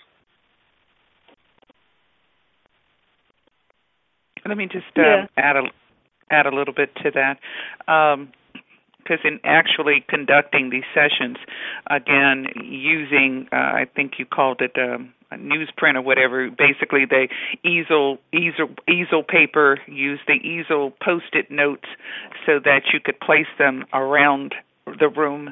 Let me just uh, yeah. add a add a little bit to that. Um, Because in actually conducting these sessions, again, using, uh, I think you called it um, a newsprint or whatever, basically the easel, easel, easel paper, use the easel Post-it notes so that you could place them around the room,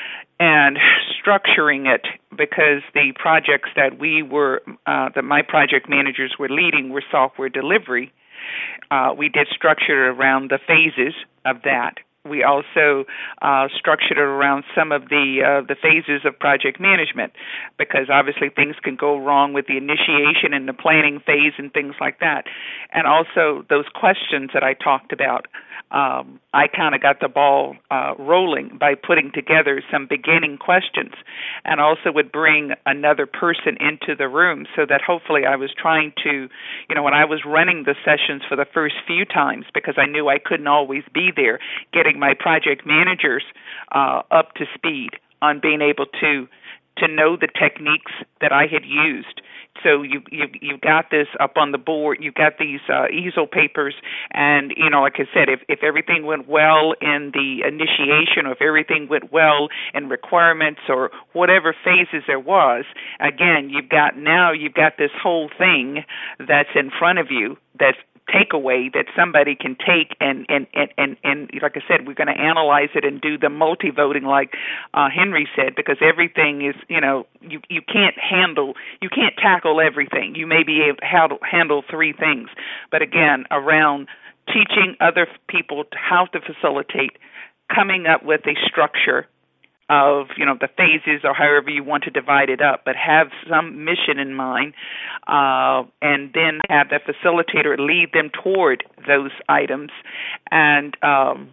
and structuring it, because the projects that we were, uh, that my project managers were leading were software delivery. Uh, we did structure around the phases of that. We also uh, structured it around some of the uh, the phases of project management, because obviously things can go wrong with the initiation and the planning phase and things like that. And also those questions that I talked about, um, I kind of got the ball uh, rolling by putting together some beginning questions, and also would bring another person into the room so that hopefully I was trying to, you know, when I was running the sessions for the first few times, because I knew I couldn't always be there, getting my project managers uh, up to speed on being able to to know the techniques that I had used. So you you you've got this up on the board. You've got these uh, easel papers, and you know, like I said, if if everything went well in the initiation, or if everything went well in requirements, or whatever phases there was, again, you've got now you've got this whole thing that's in front of you that's takeaway that somebody can take and and, and, and, and like I said, we're going to analyze it and do the multi-voting like uh, Henry said, because everything is, you know, you, you can't handle, you can't tackle everything. You may be able to handle, handle three things. But again, around teaching other people how to facilitate, coming up with a structure of, you know, the phases or however you want to divide it up, but have some mission in mind, uh, and then have the facilitator lead them toward those items. And um,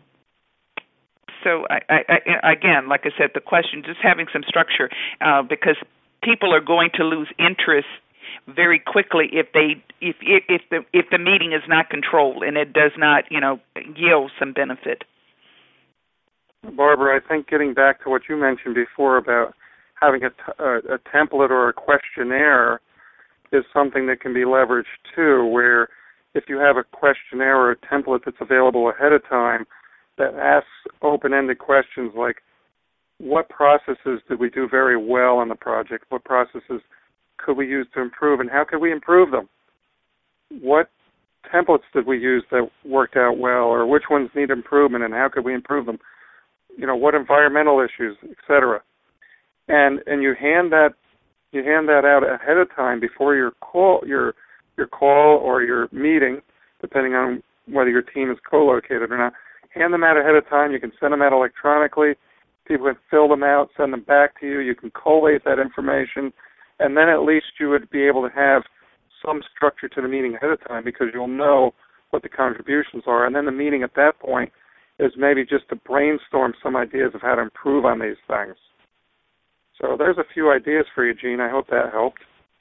so, I, I, again, like I said, the question, just having some structure, uh, because people are going to lose interest very quickly if they if if, if the if the meeting is not controlled and it does not, you know, yield some benefit. Barbara, I think getting back to what you mentioned before about having a, t- a, a template or a questionnaire is something that can be leveraged too, where if you have a questionnaire or a template that's available ahead of time that asks open-ended questions like, what processes did we do very well on the project? What processes could we use to improve, and how could we improve them? What templates did we use that worked out well, or which ones need improvement, and how could we improve them? You know, what environmental issues, et cetera. And and you hand that you hand that out ahead of time before your call your your call or your meeting, depending on whether your team is co-located or not. Hand them out ahead of time. You can send them out electronically. People can fill them out, send them back to you. You can collate that information, and then at least you would be able to have some structure to the meeting ahead of time, because you'll know what the contributions are. And then the meeting at that point is maybe just to brainstorm some ideas of how to improve on these things. So there's a few ideas for you, Gene. I hope that helped.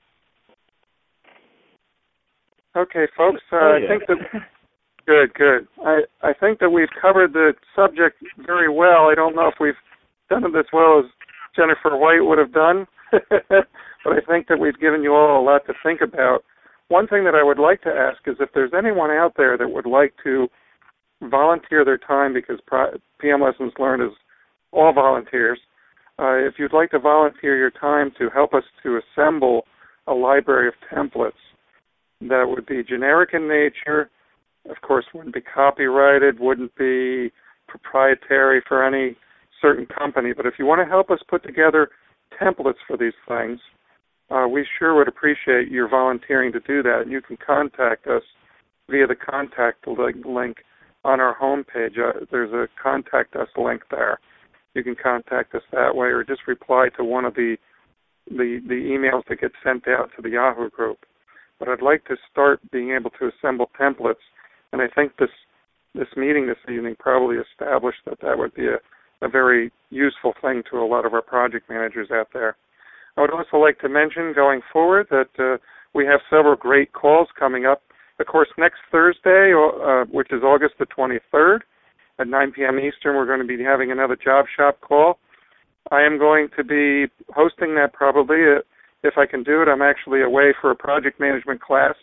Okay, folks, uh, oh, yeah. I think that good, good. I, I think that we've covered the subject very well. I don't know if we've done it as well as Jennifer White would have done, but I think that we've given you all a lot to think about one thing that I would like to ask is if there's anyone out there that would like to volunteer their time, because P M Lessons Learned is all volunteers. Uh, if you'd like to volunteer your time to help us to assemble a library of templates that would be generic in nature, of course wouldn't be copyrighted, wouldn't be proprietary for any certain company, but if you want to help us put together templates for these things, uh, we sure would appreciate your volunteering to do that. You can contact us via the contact link on our homepage. Uh, there's a contact us link there. You can contact us that way, or just reply to one of the, the the emails that get sent out to the Yahoo group. But I'd like to start being able to assemble templates, and I think this this meeting this evening probably established that that would be a, a very useful thing to a lot of our project managers out there. I would also like to mention going forward that uh, we have several great calls coming up. Of course, next Thursday, uh, which is August the twenty-third, at nine p.m. Eastern, we're going to be having another job shop call. I am going to be hosting that probably. If I can do it, I'm actually away for a project management class,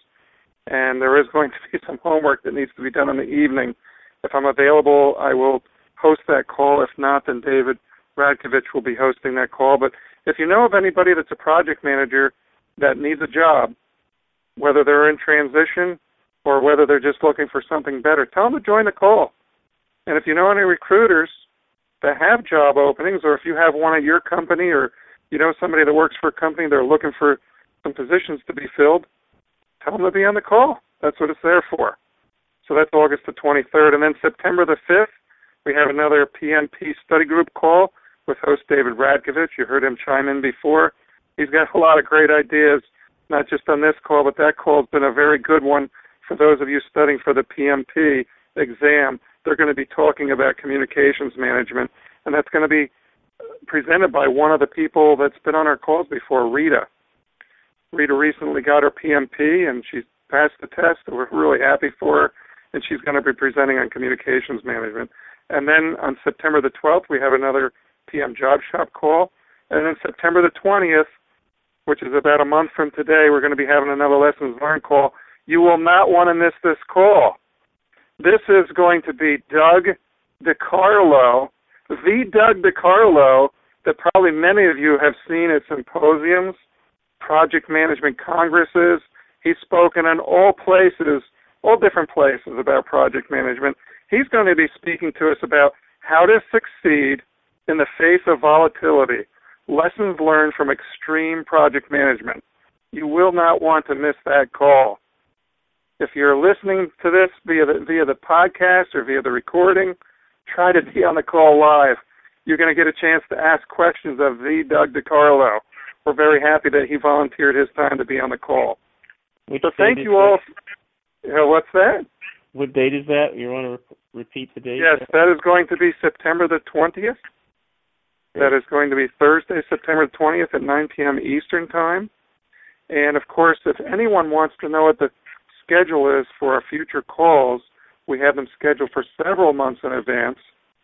and there is going to be some homework that needs to be done in the evening. If I'm available, I will host that call. If not, then David Radkovich will be hosting that call. But if you know of anybody that's a project manager that needs a job, whether they're in transition or whether they're just looking for something better, tell them to join the call. And if you know any recruiters that have job openings, or if you have one at your company, or you know somebody that works for a company that are looking for some positions to be filled, tell them to be on the call. That's what it's there for. So that's August the twenty-third. And then September the fifth, we have another P M P study group call with host David Radkovich. You heard him chime in before. He's got a lot of great ideas, not just on this call, but that call has been a very good one for those of you studying for the P M P exam. They're going to be talking about communications management, and that's going to be presented by one of the people that's been on our calls before, Rita. Rita recently got her P M P, and she's passed the test, and we're really happy for her, and she's going to be presenting on communications management. And then on September the twelfth, we have another P M Job Shop call, and then September the twentieth, which is about a month from today, we're going to be having another Lessons Learned call. You will not want to miss this call. This is going to be Doug DeCarlo, the Doug DeCarlo that probably many of you have seen at symposiums, project management congresses. He's spoken in all places, all different places about project management. He's going to be speaking to us about how to succeed in the face of volatility, lessons learned from extreme project management. You will not want to miss that call. If you're listening to this via the, via the podcast or via the recording, try to be on the call live. You're going to get a chance to ask questions of the Doug DeCarlo. We're very happy that he volunteered his time to be on the call. Which so thank you all. You know, what's that? What date is that? You want to re- repeat the date? Yes, that is going to be September the twentieth. Great. That is going to be Thursday, September the twentieth at nine p.m. Eastern Time. And, of course, if anyone wants to know what the schedule is for our future calls, we have them scheduled for several months in advance.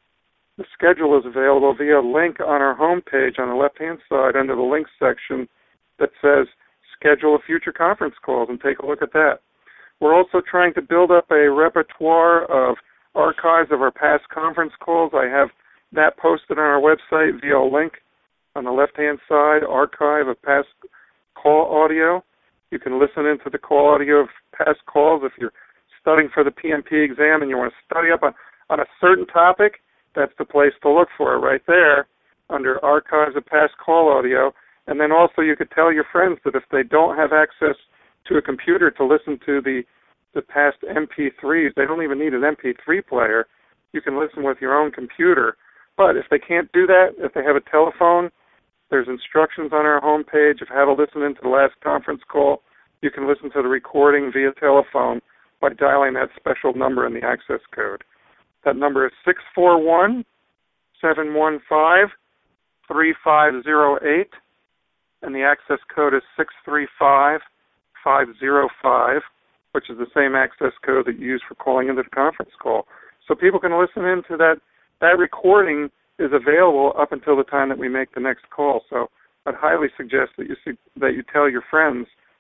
The schedule is available via a link on our homepage on the left-hand side under the links section that says schedule a future conference calls, and take a look at that. We're also trying to build up a repertoire of archives of our past conference calls. I have that posted on our website via a link on the left-hand side, archive of past call audio. You can listen into the call audio of past calls. If you're studying for the P M P exam and you want to study up on, on a certain topic, that's the place to look for it right there under archives of past call audio. And then also you could tell your friends that if they don't have access to a computer to listen to the, the past M P threes, they don't even need an M P three player. You can listen with your own computer. But if they can't do that, if they have a telephone, there's instructions on our homepage of how to listen into the last conference call. You can listen to the recording via telephone by dialing that special number in the access code. That number is six four one, seven one five, three five zero eight, and the access code is six three five, five zero five, which is the same access code that you use for calling into the conference call. So people can listen into that. That recording is available up until the time that we make the next call. So I'd highly suggest that you see, that you tell your friends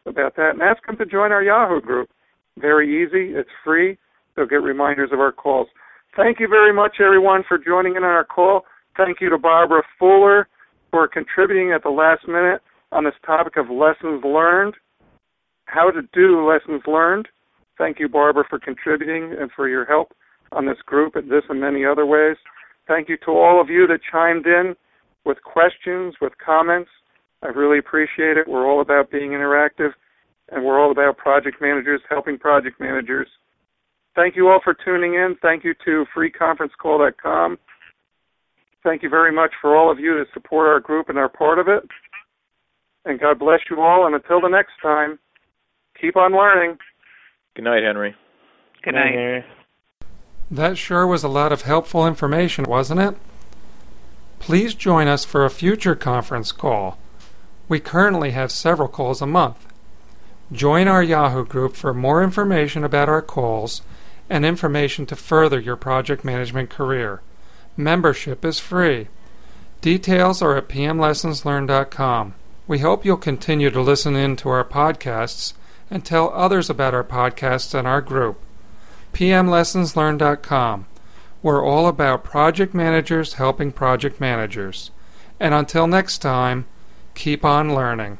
about that, and ask them to join our Yahoo group. Very easy. It's free. They'll get reminders of our calls. Thank you very much, everyone, for joining in on our call. Thank you to Barbara Fuller for contributing at the last minute on this topic of lessons learned, how to do lessons learned. Thank you, Barbara, for contributing and for your help on this group and this and many other ways. Thank you to all of you that chimed in with questions, with comments. I really appreciate it. We're all about being interactive, and we're all about project managers helping project managers. Thank you all for tuning in. Thank you to free conference call dot com. Thank you very much for all of you that support our group and are part of it. And God bless you all. And until the next time, keep on learning. Good night, Henry. Good night. Good night. That sure was a lot of helpful information, wasn't it? Please join us for a future conference call. We currently have several calls a month. Join our Yahoo group for more information about our calls and information to further your project management career. Membership is free. Details are at p m lessons learned dot com. We hope you'll continue to listen in to our podcasts and tell others about our podcasts and our group. p m lessons learned dot com. We're all about project managers helping project managers. And until next time, keep on learning.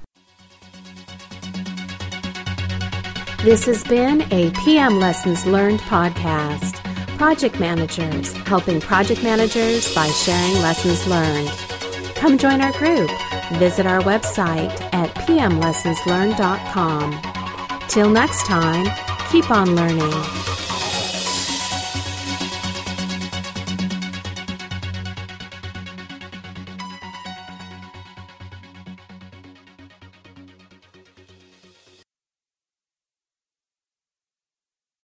This has been a P M Lessons Learned podcast. Project managers helping project managers by sharing lessons learned. Come join our group. Visit our website at p m lessons learned dot com. Till next time, keep on learning.